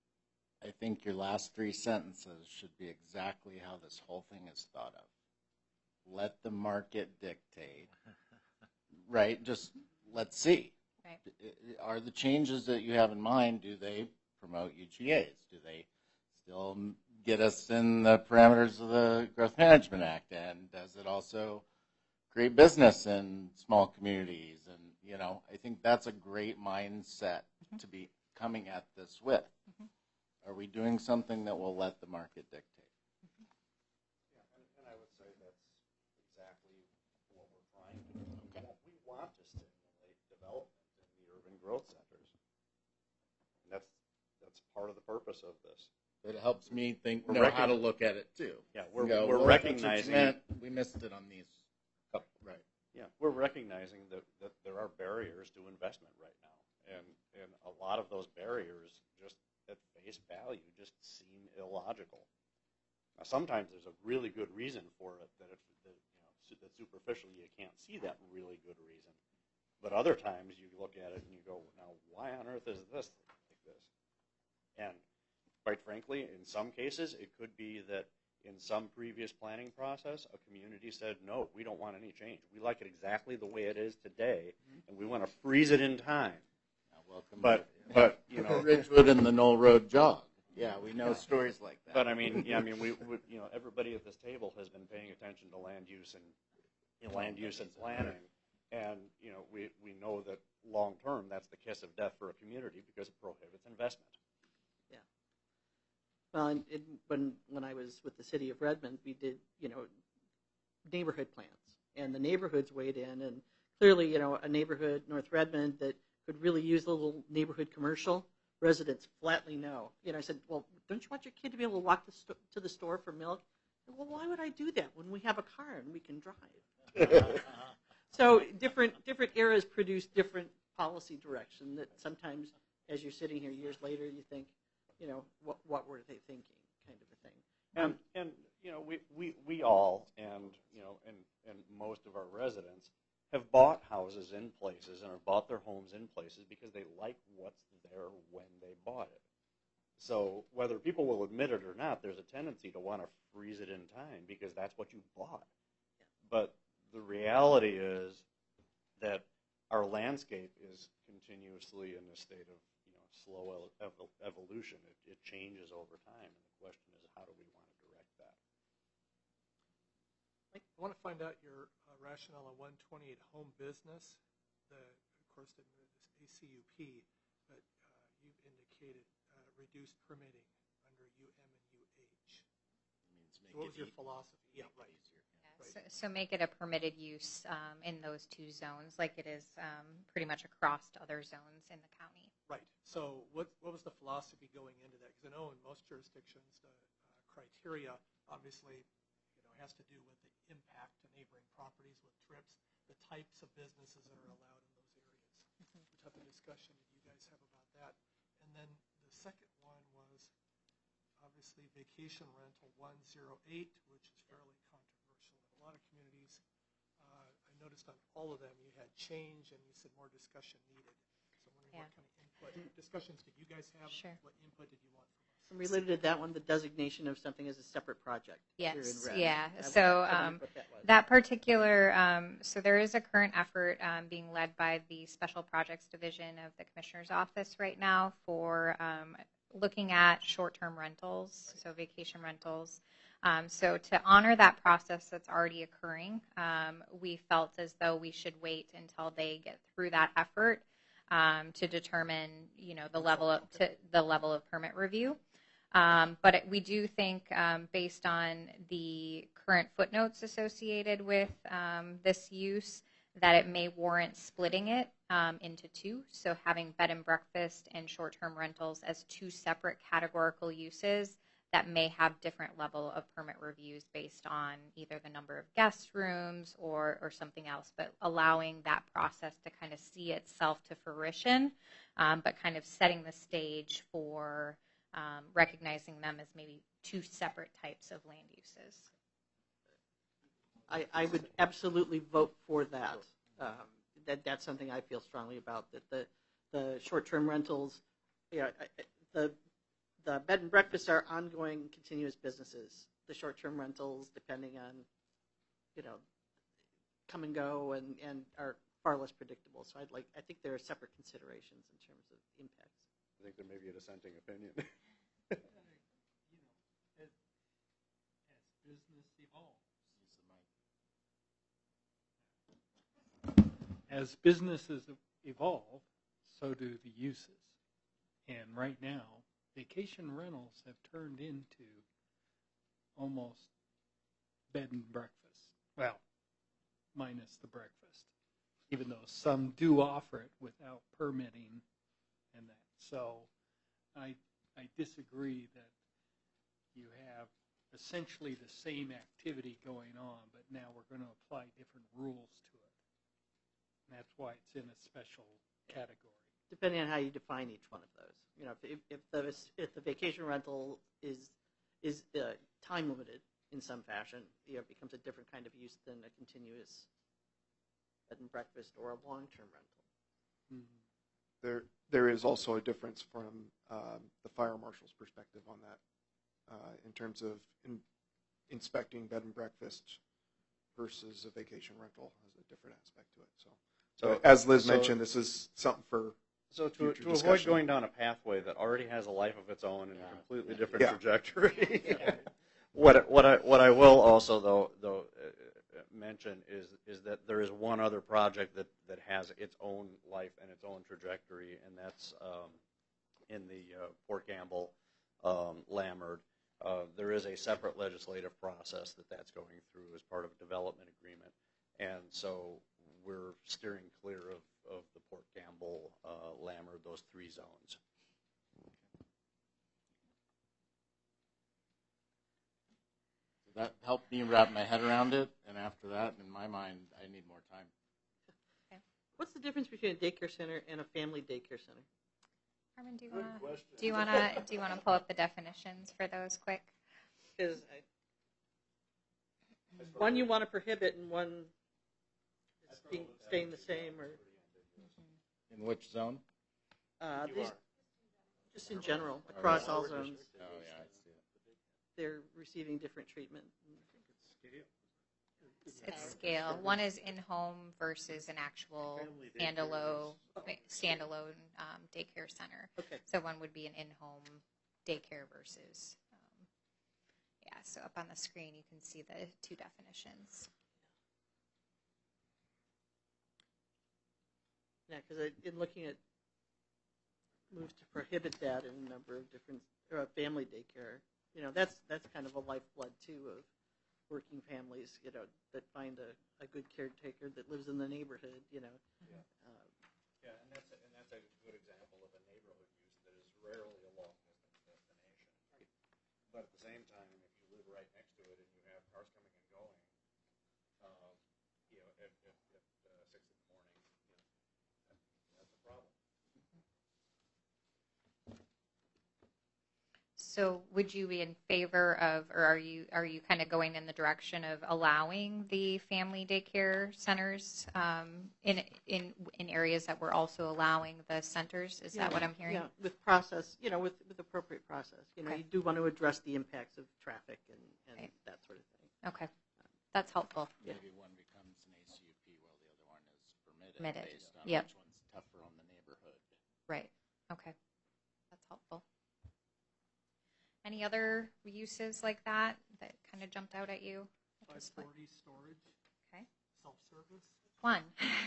I think your last three sentences should be exactly how this whole thing is thought of. Let the market dictate. Right? Just let's see. Right. Are the changes that you have in mind, do they promote U G As? Do they still get us in the parameters of the Growth Management Act? And does it also create business in small communities? And, you know, I think that's a great mindset mm-hmm. to be coming at this with. Mm-hmm. Are we doing something that will let the market dictate? Mm-hmm. Yeah, and, and I would say that's exactly what we're trying to do. Okay. We want to stimulate development in the urban growth centers. And that's That's part of the purpose of this. It helps me think know how to look at it too. Yeah, we're go, we're well, recognizing we missed it on these. Oh, right. Yeah, we're recognizing that, that there are barriers to investment right now, and and a lot of those barriers, just at face value, just seem illogical. Now, sometimes there's a really good reason for it that, it, that you know that superficially you can't see that really good reason, but other times you look at it and you go, now why on earth is this like this? And quite frankly, in some cases, it could be that in some previous planning process, a community said, no, we don't want any change. We like it exactly the way it is today, and we want to freeze it in time. Now, welcome but, but you know, Ridgewood and the Knoll Road jog. Yeah, we know yeah. stories like that. But I mean, yeah, I mean, we, we, you know, everybody at this table has been paying attention to land use and you know, land use and planning, and you know, we we know that long term, that's the kiss of death for a community because it prohibits investment. Well, and it, when when I was with the city of Redmond, we did you know neighborhood plans, and the neighborhoods weighed in, and clearly you know a neighborhood North Redmond that could really use a little neighborhood commercial. Residents flatly no. You know, I said, well, don't you want your kid to be able to walk the sto- to the store for milk? Well, why would I do that when we have a car and we can drive? So different different eras produce different policy direction. That sometimes, as you're sitting here years later, you think. You know, what what were they thinking, kind of a thing. And, um, and you know, we, we, we all, and, you know, and, and most of our residents have bought houses in places and have bought their homes in places because they like what's there when they bought it. So whether people will admit it or not, there's a tendency to want to freeze it in time because that's what you bought. Yeah. But the reality is that our landscape is continuously in a state of slow ev- evolution. It, it changes over time, and the question is, how do we want to direct that? I want to find out your uh, rationale on one twenty-eight home business. The, of course, the, this A C U P. but uh, you've indicated uh, reduced permitting under U M and U H. Means So make what it was your e- philosophy? make Yeah, it right. easier. So, so make it a permitted use um, in those two zones, like it is um, pretty much across to other zones in the county. Right. So what what was the philosophy going into that? Because I know in most jurisdictions, the uh, criteria obviously, you know, has to do with the impact to neighboring properties with trips, the types of businesses that are allowed in those areas. Mm-hmm. What type of discussion did you guys have about that? And then the second one was obviously vacation rental one oh eight, which is fairly controversial in a lot of communities. Uh, I noticed on all of them you had change and you said more discussion needed. So I'm wondering Yeah. what kind of input, discussions did you guys have? Sure. What input did you want from us? And related to that one, the designation of something as a separate project. here in Yes, red. yeah. I So wondered um, what that was. that particular, um, so there is a current effort um, being led by the Special Projects Division of the Commissioner's Office right now for um, looking at short-term rentals, so vacation rentals. Um, so to honor that process that's already occurring, um, we felt as though we should wait until they get through that effort um, to determine, you know, the level of to the level of permit review. Um, but it, we do think, um, based on the current footnotes associated with um, this use, that it may warrant splitting it um, into two. So having bed and breakfast and short-term rentals as two separate categorical uses that may have different level of permit reviews based on either the number of guest rooms or, or something else, but allowing that process to kind of see itself to fruition, um, but kind of setting the stage for Um, recognizing them as maybe two separate types of land uses. I, I would absolutely vote for that. Um, that that's something I feel strongly about. That the the short-term rentals, yeah, I- I- the the bed and breakfasts are ongoing, continuous businesses. The short-term rentals, depending on, you know, come and go and, and are far less predictable. So I'd like. I think there are separate considerations in terms of impacts. I think there may be a dissenting opinion. you know, as, as business evolves, as businesses evolve, so do the uses. And right now, vacation rentals have turned into almost bed and breakfast. Well, minus the breakfast, even though some do offer it without permitting and that. So I I disagree that you have essentially the same activity going on, but now we're going to apply different rules to it. And that's why it's in a special category. Depending on how you define each one of those. You know, if, if the if the vacation rental is is uh, time limited in some fashion, you know, it becomes a different kind of use than a continuous bed and breakfast or a long-term rental. Mm-hmm. There, there is also a difference from um, the fire marshal's perspective on that, uh, in terms of in, inspecting bed and breakfast versus a vacation rental has a different aspect to it. So, so as Liz so, mentioned, this is something for So to, future to avoid discussion. going down a pathway that already has a life of its own and Yeah. a completely different Yeah. trajectory, what what I what I will also though though uh, mention is is that there is one other project that, that has its own life and its own trajectory, and that's um, in the uh, Port Gamble, um, Lammerd. Uh, there is a separate legislative process that that's going through as part of a development agreement, and so we're steering clear of, of the Port Gamble, uh, Lammerd, those three zones. That helped me wrap my head around it, and after that, in my mind, I need more time. What's the difference between a daycare center and a family daycare center? Carmen, do you want to do you want to do you want to pull up the definitions for those quick? Because one you want to prohibit and one is being, staying the same, or In which zone? uh, these, just in general across all zones, Oh, yeah, I see it. they're receiving different treatment. It's, it's scale. One is in-home versus an actual standalone standalone um, daycare center. Okay. So one would be an in-home daycare versus, um, yeah. So up on the screen you can see the two definitions. Yeah, because in looking at moves to prohibit that in a number of different uh, family daycare. You know, that's that's kind of a lifeblood too of working families. You know, that find a, a good caretaker that lives in the neighborhood. You know. Yeah. Uh, Yeah, and that's a, and that's a good example of a neighborhood use that is rarely a long distance destination. But at the same time, if you live right next to it and you have cars coming and going, uh, you know, at, at, at uh, six in the morning, you know, that, that's a problem. So would you be in favor of, or are you are you kind of going in the direction of allowing the family daycare centers um, in in in areas that we're also allowing the centers? Is yeah, that what I'm hearing? Yeah, with process, you know, with, with appropriate process. You know, Okay. you do want to address the impacts of traffic and, and Right. that sort of thing. Okay, that's helpful. Yeah. Maybe one becomes an A C U P while the other one is permitted, Permitted. based on Yep. which one's tougher on the neighborhood. Right. Okay, that's helpful. Any other uses like that that kind of jumped out at you at this point? Five forty storage, Okay. self-service. One.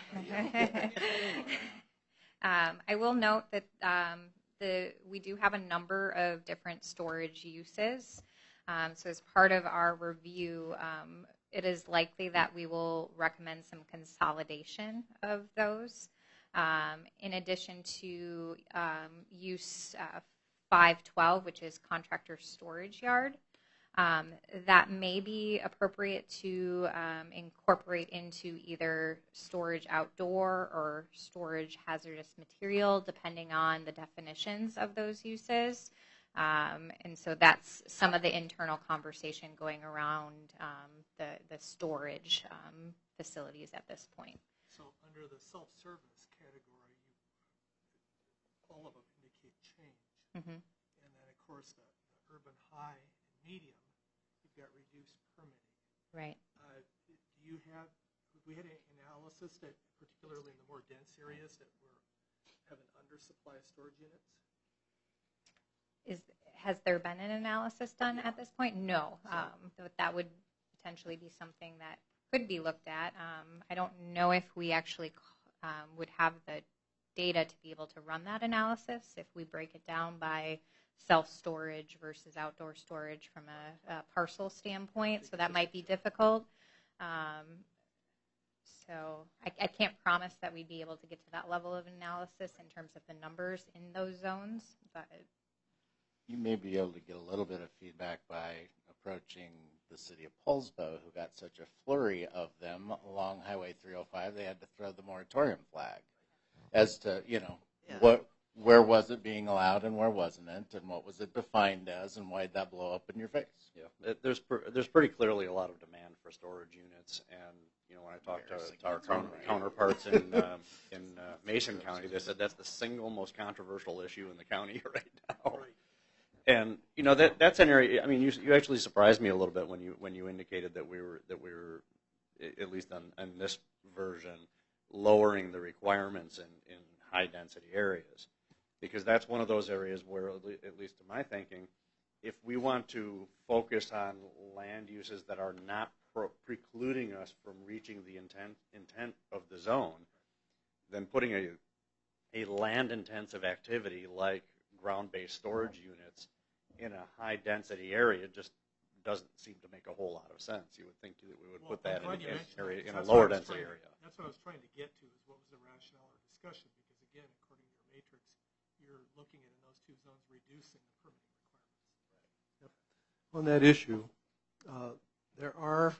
um, I will note that um, the we do have a number of different storage uses. Um, so as part of our review, um, it is likely that we will recommend some consolidation of those. Um, in addition to um, use uh, five twelve, which is contractor storage yard. Um, that may be appropriate to um, incorporate into either storage outdoor or storage hazardous material, depending on the definitions of those uses. Um, and so that's some of the internal conversation going around um, the, the storage um, facilities at this point. So under the self-service category, you, all of them indicate change. Mm-hmm. And then, of course, the, the urban high and medium, you've got reduced permitting. Right. Uh, do you have, we had an analysis that, particularly in the more dense areas, that were have an undersupply of storage units? Is has there been an analysis done at this point? No, um, but that would potentially be something that could be looked at. Um, I don't know if we actually um, would have the data to be able to run that analysis if we break it down by self-storage versus outdoor storage from a, a parcel standpoint. So that might be difficult. Um, so I, I can't promise that we'd be able to get to that level of analysis in terms of the numbers in those zones, but You may be able to get a little bit of feedback by approaching the city of Poulsbo, who got such a flurry of them along Highway three oh five, they had to throw the moratorium flag as to, you know, Yeah. what, where was it being allowed and where wasn't it, and what was it defined as, and why'd that blow up in your face? Yeah, it, there's pr- there's pretty clearly a lot of demand for storage units, and you know when I talked to, to our coun- counterparts in um, in uh, Mason County, they said that's the single most controversial issue in the county right now. Right. And you know that that's an area. I mean, you you actually surprised me a little bit when you when you indicated that we were that we were at least on, on this version lowering the requirements in, in high density areas, because that's one of those areas where, at least to my thinking, if we want to focus on land uses that are not pro- precluding us from reaching the intent intent of the zone, then putting a a land intensive activity like ground based storage units in a high density area just doesn't seem to make a whole lot of sense. You would think that we would Well, put that I'm glad in, you in, mentioned area, that, in a 'cause that's what lower I was density trying- area. That's what I was trying to get to, is what was the rationale or discussion, because again, according to your matrix, you're looking at in those two zones reducing the permitting requirements. On that issue, uh, there are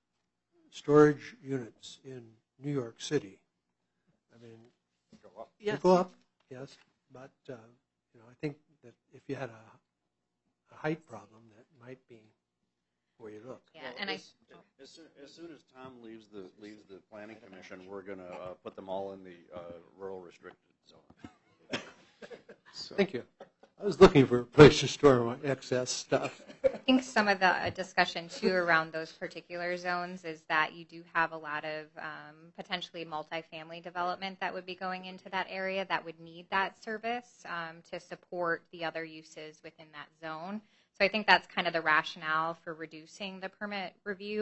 storage units in New York City. I mean, Go up. they Yes. go up, yes, but uh, you know, I think that if you had a, a height problem, that might be where you look. yeah, Well, and I. as, as, soon, as soon as Tom leaves the leaves the planning commission, we're going to uh, put them all in the uh, rural restricted zone. So, Thank you. I was looking for a place to store my excess stuff. I think some of the uh, discussion too around those particular zones is that you do have a lot of um, potentially multifamily development that would be going into that area that would need that service um, to support the other uses within that zone. So I think that's kind of the rationale for reducing the permit review.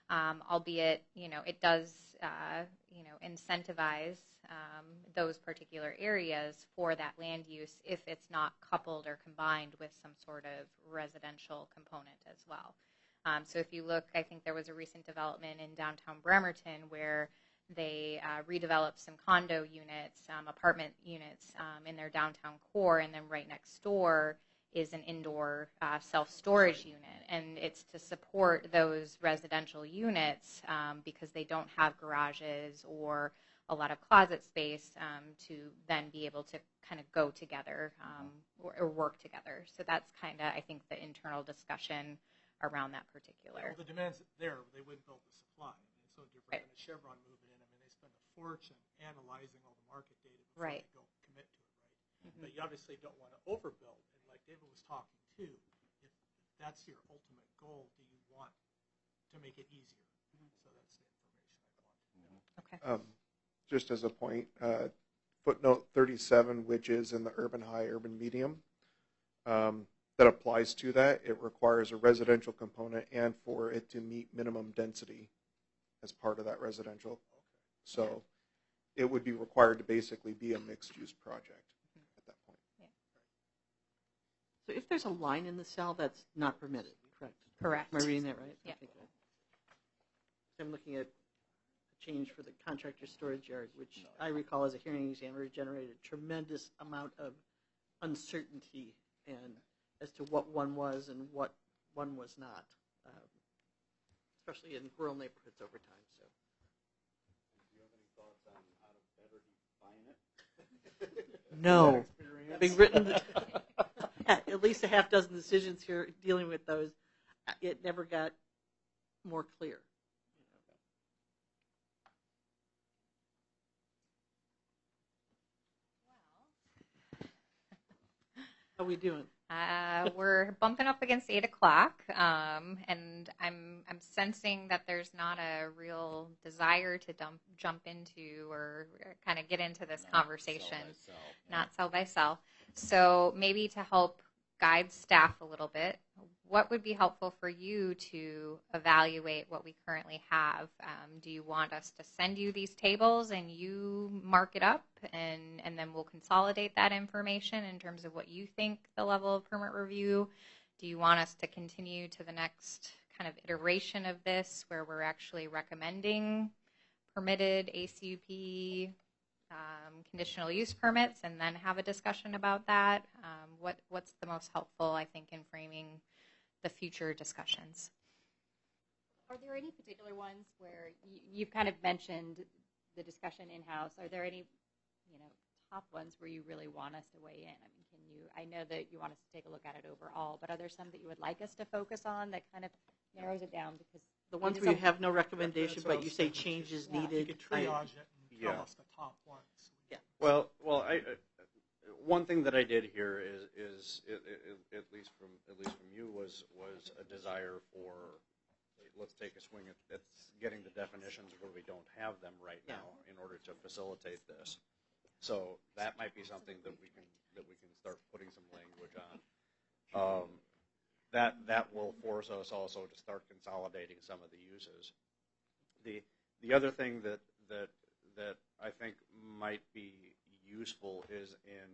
um, albeit, you know, it does, uh, you know, incentivize um, those particular areas for that land use if it's not coupled or combined with some sort of residential component as well. Um, so if you look, I think there was a recent development in downtown Bremerton where they uh, redeveloped some condo units, um, apartment units um, in their downtown core, and then right next door is an indoor uh, self-storage unit. And it's to support those residential units um, because they don't have garages or a lot of closet space um, to then be able to kind of go together um, or, or work together. So that's kind of, I think, the internal discussion around that particular. Well, the demand's there, they wouldn't build the supply. I mean, it's so different Right. than a Chevron moving in. I mean, they spend a fortune analyzing all the market data before Right. they go commit to it, right? Mhm. But you obviously don't want to overbuild. And like David was talking too, if, if that's your ultimate goal, do you want to make it easier? So that's the information I want. Okay. Um, just as a point, uh, footnote thirty-seven, which is in the urban high, urban medium, um, that applies to that. It requires a residential component and for it to meet minimum density as part of that residential. So it would be required to basically be a mixed-use project at that point. So if there's a line in the cell, that's not permitted, correct? Correct. Am I reading that right? Yeah. Okay, good. I'm looking at a change for the contractor storage yard, which I recall as a hearing examiner generated a tremendous amount of uncertainty and as to what one was and what one was not, um, especially in rural neighborhoods over time. So, Do you have any thoughts on how to better define it? no, having written at least a half dozen decisions here dealing with those, it never got more clear. How are we doing? Uh, we're bumping up against eight o'clock, um, and I'm I'm sensing that there's not a real desire to dump, jump into or kind of get into this Not conversation, sell by sell, yeah. not sell by sell. So maybe to help guide staff a little bit, what would be helpful for you to evaluate what we currently have? Um, do you want us to send you these tables and you mark it up, and, and then we'll consolidate that information in terms of what you think the level of permit review? Do you want us to continue to the next kind of iteration of this where we're actually recommending permitted A C U P Um, conditional use permits and then have a discussion about that? Um, what what's the most helpful, I think, in framing the future discussions? Are there any particular ones where you, you've kind of mentioned the discussion in-house? Are there any, you know, top ones where you really want us to weigh in? I mean, can you? I know that you want us to take a look at it overall, but are there some that you would like us to focus on that kind of narrows it down? Because The ones it is where you a- have no recommendation, That's what I but you was say thinking. changes Yeah. needed. You could triage it and tell Yeah. us the top ones. Yeah. Well, well, I, uh, one thing that I did here is, is it, it, at least from at least from you was was a desire for let's take a swing at, at getting the definitions where we don't have them right now in order to facilitate this. So that might be something that we can that we can start putting some language on. Um, that that will force us also to start consolidating some of the uses. The the other thing that that that I think might be useful is in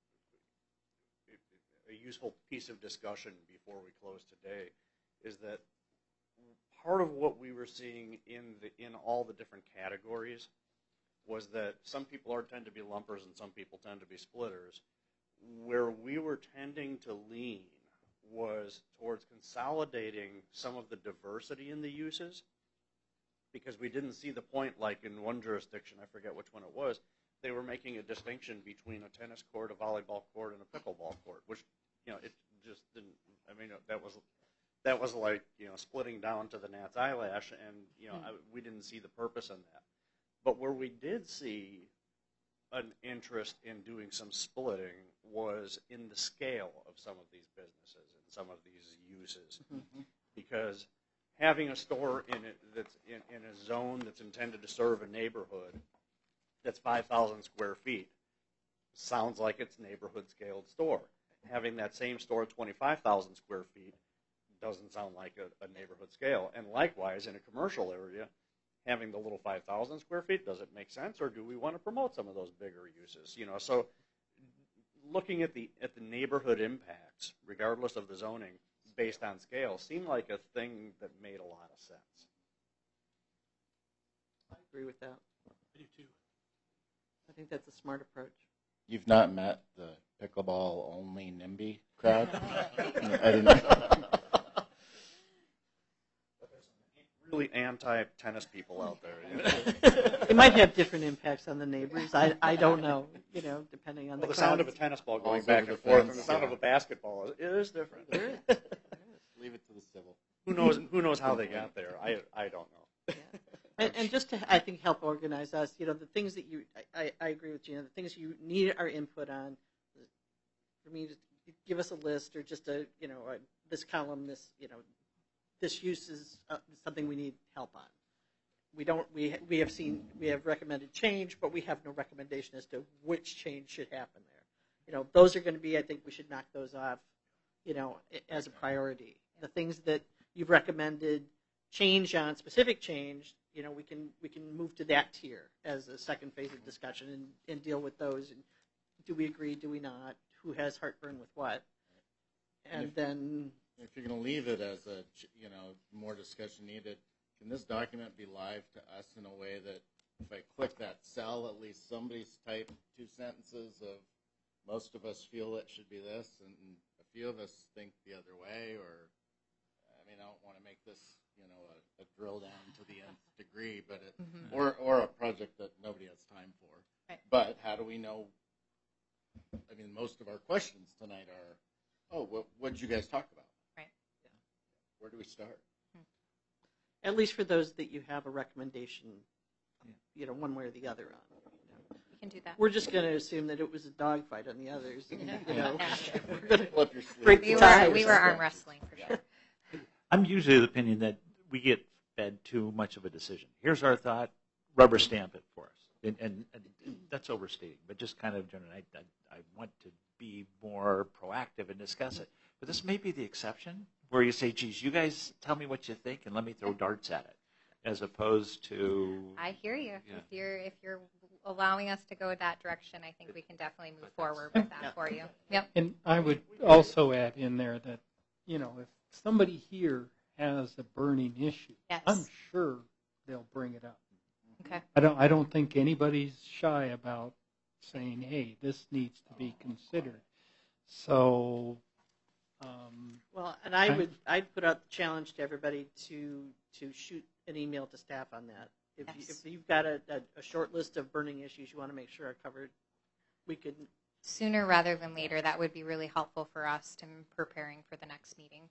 a useful piece of discussion before we close today is that part of what we were seeing in the in all the different categories was that some people are tend to be lumpers and some people tend to be splitters. Where we were tending to lean was towards consolidating some of the diversity in the uses, because we didn't see the point, like in one jurisdiction, I forget which one it was, they were making a distinction between a tennis court, a volleyball court, and a pickleball court, which, you know, it just didn't, I mean, that was that was like, you know, splitting down to the gnat's eyelash, and, you know, I, we didn't see the purpose in that. But where we did see an interest in doing some splitting was in the scale of some of these businesses and some of these uses. Mm-hmm. Because having a store in it that's in, in a zone that's intended to serve a neighborhood that's five thousand square feet sounds like it's neighborhood scaled store. Having that same store at twenty-five thousand square feet doesn't sound like a, a neighborhood scale. And likewise, in a commercial area, having the little five thousand square feet, does it make sense, or do we want to promote some of those bigger uses? You know, so looking at the at the neighborhood impacts, regardless of the zoning, based on scale, seemed like a thing that made a lot of sense. I agree with that. I do too. I think that's a smart approach. You've not met the pickleball only NIMBY crowd? I didn't. Really anti-tennis people out there. You know? It might have different impacts on the neighbors. I, I don't know, you know, depending on Well, the, the sound crowd. of a tennis ball going Also back the and forth, fence, and the sound yeah. of a basketball is, it is different. Leave it to the civil. Who knows? Who knows how they got there? I I don't know. Yeah. And, and just to, I think, help organize us, you know, the things that you, I, I, I agree with Gina, the things you need our input on, for me to give us a list or just a, you know, a, this column, this, you know, this use is uh, something we need help on. We don't, we, we have seen, we have recommended change, but we have no recommendation as to which change should happen there. You know, those are going to be, I think we should knock those off, you know, as a priority. The things that you've recommended change on, specific change, you know, we can we can move to that tier as a second phase of discussion and, and deal with those. And do we agree? Do we not? Who has heartburn with what? And, And if, then, if you're going to leave it as a, you know, more discussion needed, can this document be live to us in a way that if I click that cell, at least somebody's typed two sentences of most of us feel it should be this, and a few of us think the other way, or I mean, I don't want to make this, you know, a, a drill down to the nth degree, but it, Mhm. or or a project that nobody has time for. Right. But how do we know? I mean, most of our questions tonight are, oh, what what did you guys talk about? Right. Yeah. Where do we start? at least for those that you have a recommendation, you know, one way or the other on. You know. We can do that. We're just going to assume that it was a dogfight on the others. And, you know, Yeah. we're going to Flip your sleeve. break We the were, tie or we were something. arm wrestling for sure. I'm usually of the opinion that we get fed too much of a decision. Here's our thought, rubber stamp it for us. And, and, and that's overstating, but just kind of general. I, I, I want to be more proactive and discuss it. But this may be the exception where you say, geez, you guys tell me what you think and let me throw darts at it, as opposed to... I hear you. Yeah. If you're if you're allowing us to go that direction, I think we can definitely move forward with that for you. Yep. And I would also add in there that, you know, if somebody here has a burning issue, Yes. I'm sure they'll bring it up. Okay. I don't I don't think anybody's shy about saying, hey, this needs to be considered. So, um, Well, and I Okay. would, I'd put out the challenge to everybody to, to shoot an email to staff on that. If, you, Yes. if you've got a, a, a short list of burning issues you want to make sure are covered, we could, Sooner rather than later, that would be really helpful for us to preparing for the next meeting.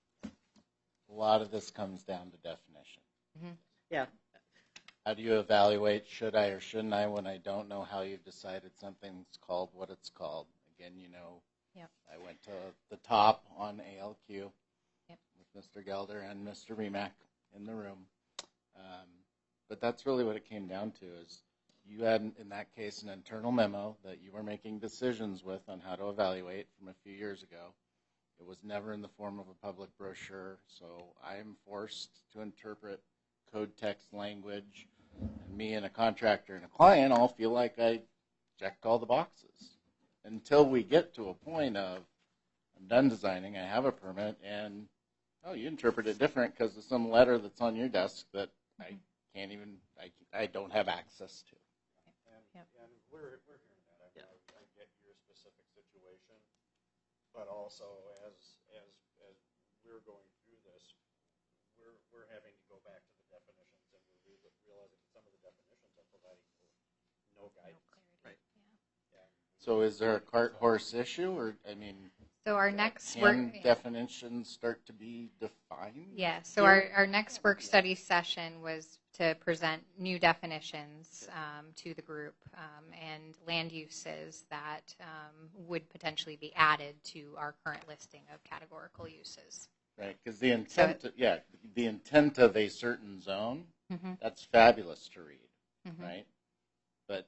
A lot of this comes down to definition. yeah. How do you evaluate should I or shouldn't I when I don't know how you've decided something's called what it's called? Again, you know, Yep. I went to the top on A L Q Yep. with Mister Gelder and Mister Remack in the room. Um, but that's really what it came down to is you had, in that case, an internal memo that you were making decisions with on how to evaluate from a few years ago. It was never in the form of a public brochure, so I am forced to interpret code text language. And me and a contractor and a client all feel like I checked all the boxes. Until we get to a point of, I'm done designing, I have a permit, and, oh, you interpret it different because of some letter that's on your desk that I can't even, I, I don't have access to. And, Yep. and we're, we're hearing that. I, Yeah. I, I get your specific situation, but also as as as we're going through this, we're we're having to go back to the definitions, and we're re- realizing that some of the definitions are providing for no guidance. Right. Yeah. So is there a cart horse issue, or, I mean, So our next can work. definitions start to be defined? Yeah, so our, our next work study session was to present new definitions um, to the group um, and land uses that um, would potentially be added to our current listing of categorical uses. Right, because the intent, yeah, the intent of a certain zone, Mhm. that's fabulous to read, Mhm. right? But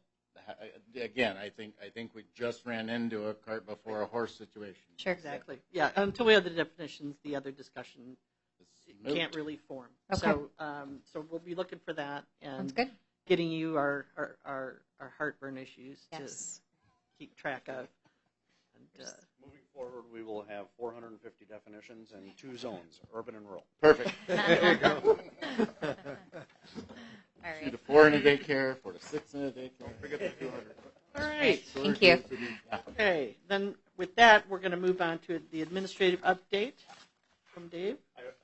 ha- again, I think I think we just ran into a cart before a horse situation. Sure. Exactly. Yeah. Until we have the definitions, the other discussion It's moot. can't really form. Okay. So, um, so we'll be looking for that and Sounds good. getting you our our, our, our heartburn issues Yes. to keep track of. And, uh, Moving forward, we will have four hundred fifty definitions and two zones, urban and rural. Perfect. There you go. All Two right. to four in a daycare, four to six in a daycare. Forget the two hundred. all right. Thank you. Okay. Then with that, we're going to move on to the administrative update from Dave.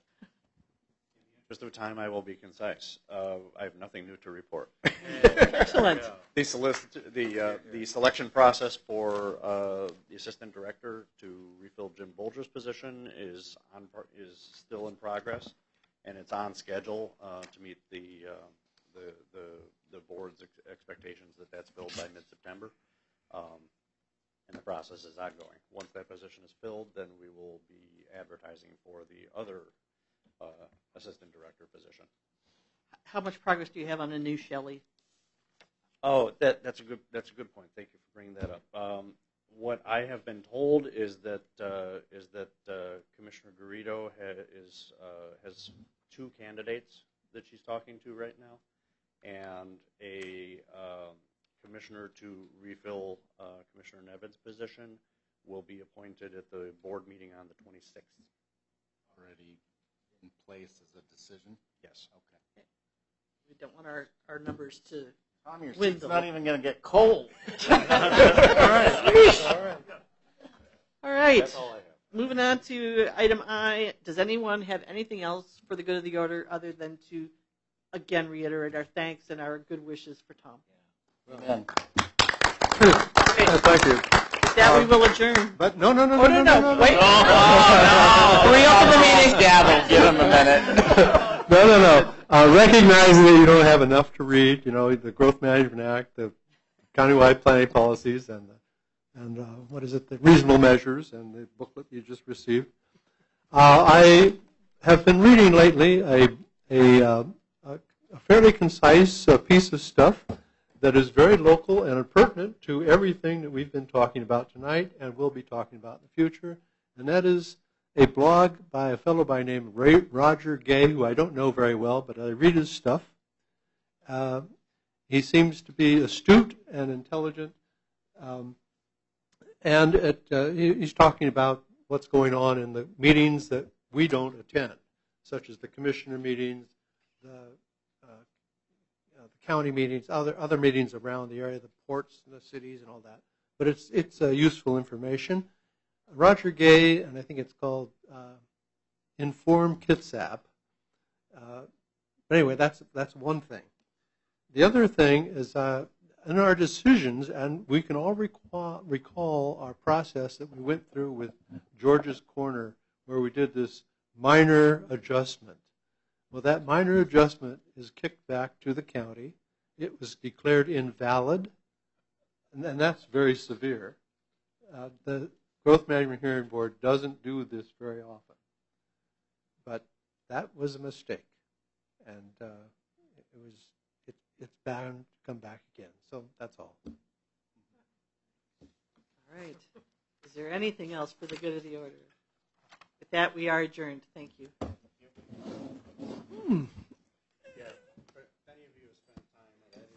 Just of time, I will be concise. Uh, I have nothing new to report. Excellent. The solicit, the uh, the selection process for uh, the assistant director to refill Jim Bolger's position is on is still in progress, and it's on schedule uh, to meet the, uh, the the the board's ex- expectations that that's filled by mid-September, um, and the process is ongoing. Once that position is filled, then we will be advertising for the other uh, assistant director position. How much progress do you have on the new Shelley? Oh, that, that's a good that's a good point. Thank you for bringing that up. Um, what I have been told is that uh, is that uh, Commissioner Garrido ha- is uh, has two candidates that she's talking to right now, and a um commissioner to refill uh, Commissioner Nevin's position will be appointed at the board meeting on the twenty-sixth. Already in place as a decision. Yes. Okay. We don't want our, our numbers to Tom, your Window. seat's not even going to get cold. All right. All right. All right. That's all I have. Moving on to item I. Does anyone have anything else for the good of the order other than to, again, reiterate our thanks and our good wishes for Tom? Amen. Okay. Uh, Thank you. With that, we will adjourn. But no, no, no, Oh, no, no, no, no, Wait. Oh, no. Reopen the meeting. Gavel, give him a minute. No, no, no. Uh, recognizing that you don't have enough to read, you know, the Growth Management Act, the countywide planning policies, and the, and uh, what is it, the reasonable measures, and the booklet you just received. Uh, I have been reading lately a a, uh, a, a fairly concise uh, piece of stuff that is very local and pertinent to everything that we've been talking about tonight and will be talking about in the future, and that is a blog by a fellow by the name of Ray, Roger Gay, who I don't know very well, but I read his stuff. Uh, he seems to be astute and intelligent, um, and it, uh, he, he's talking about what's going on in the meetings that we don't attend, such as the commissioner meetings, the, uh, uh, the county meetings, other other meetings around the area, the ports and the cities and all that. But it's it's uh, useful information. Roger Gay, and I think it's called uh, Inform Kitsap. Uh, but anyway, that's that's one thing. The other thing is uh, in our decisions, and we can all recall, recall our process that we went through with George's Corner, where we did this minor adjustment. Well, that minor adjustment is kicked back to the county. It was declared invalid, and, and that's very severe. Uh, the Growth Management Hearing Board doesn't do this very often, but that was a mistake, and uh, it was it, it's bound to come back again. So that's all. All right. Is there anything else for the good of the order? With that, we are adjourned. Thank you. Hmm.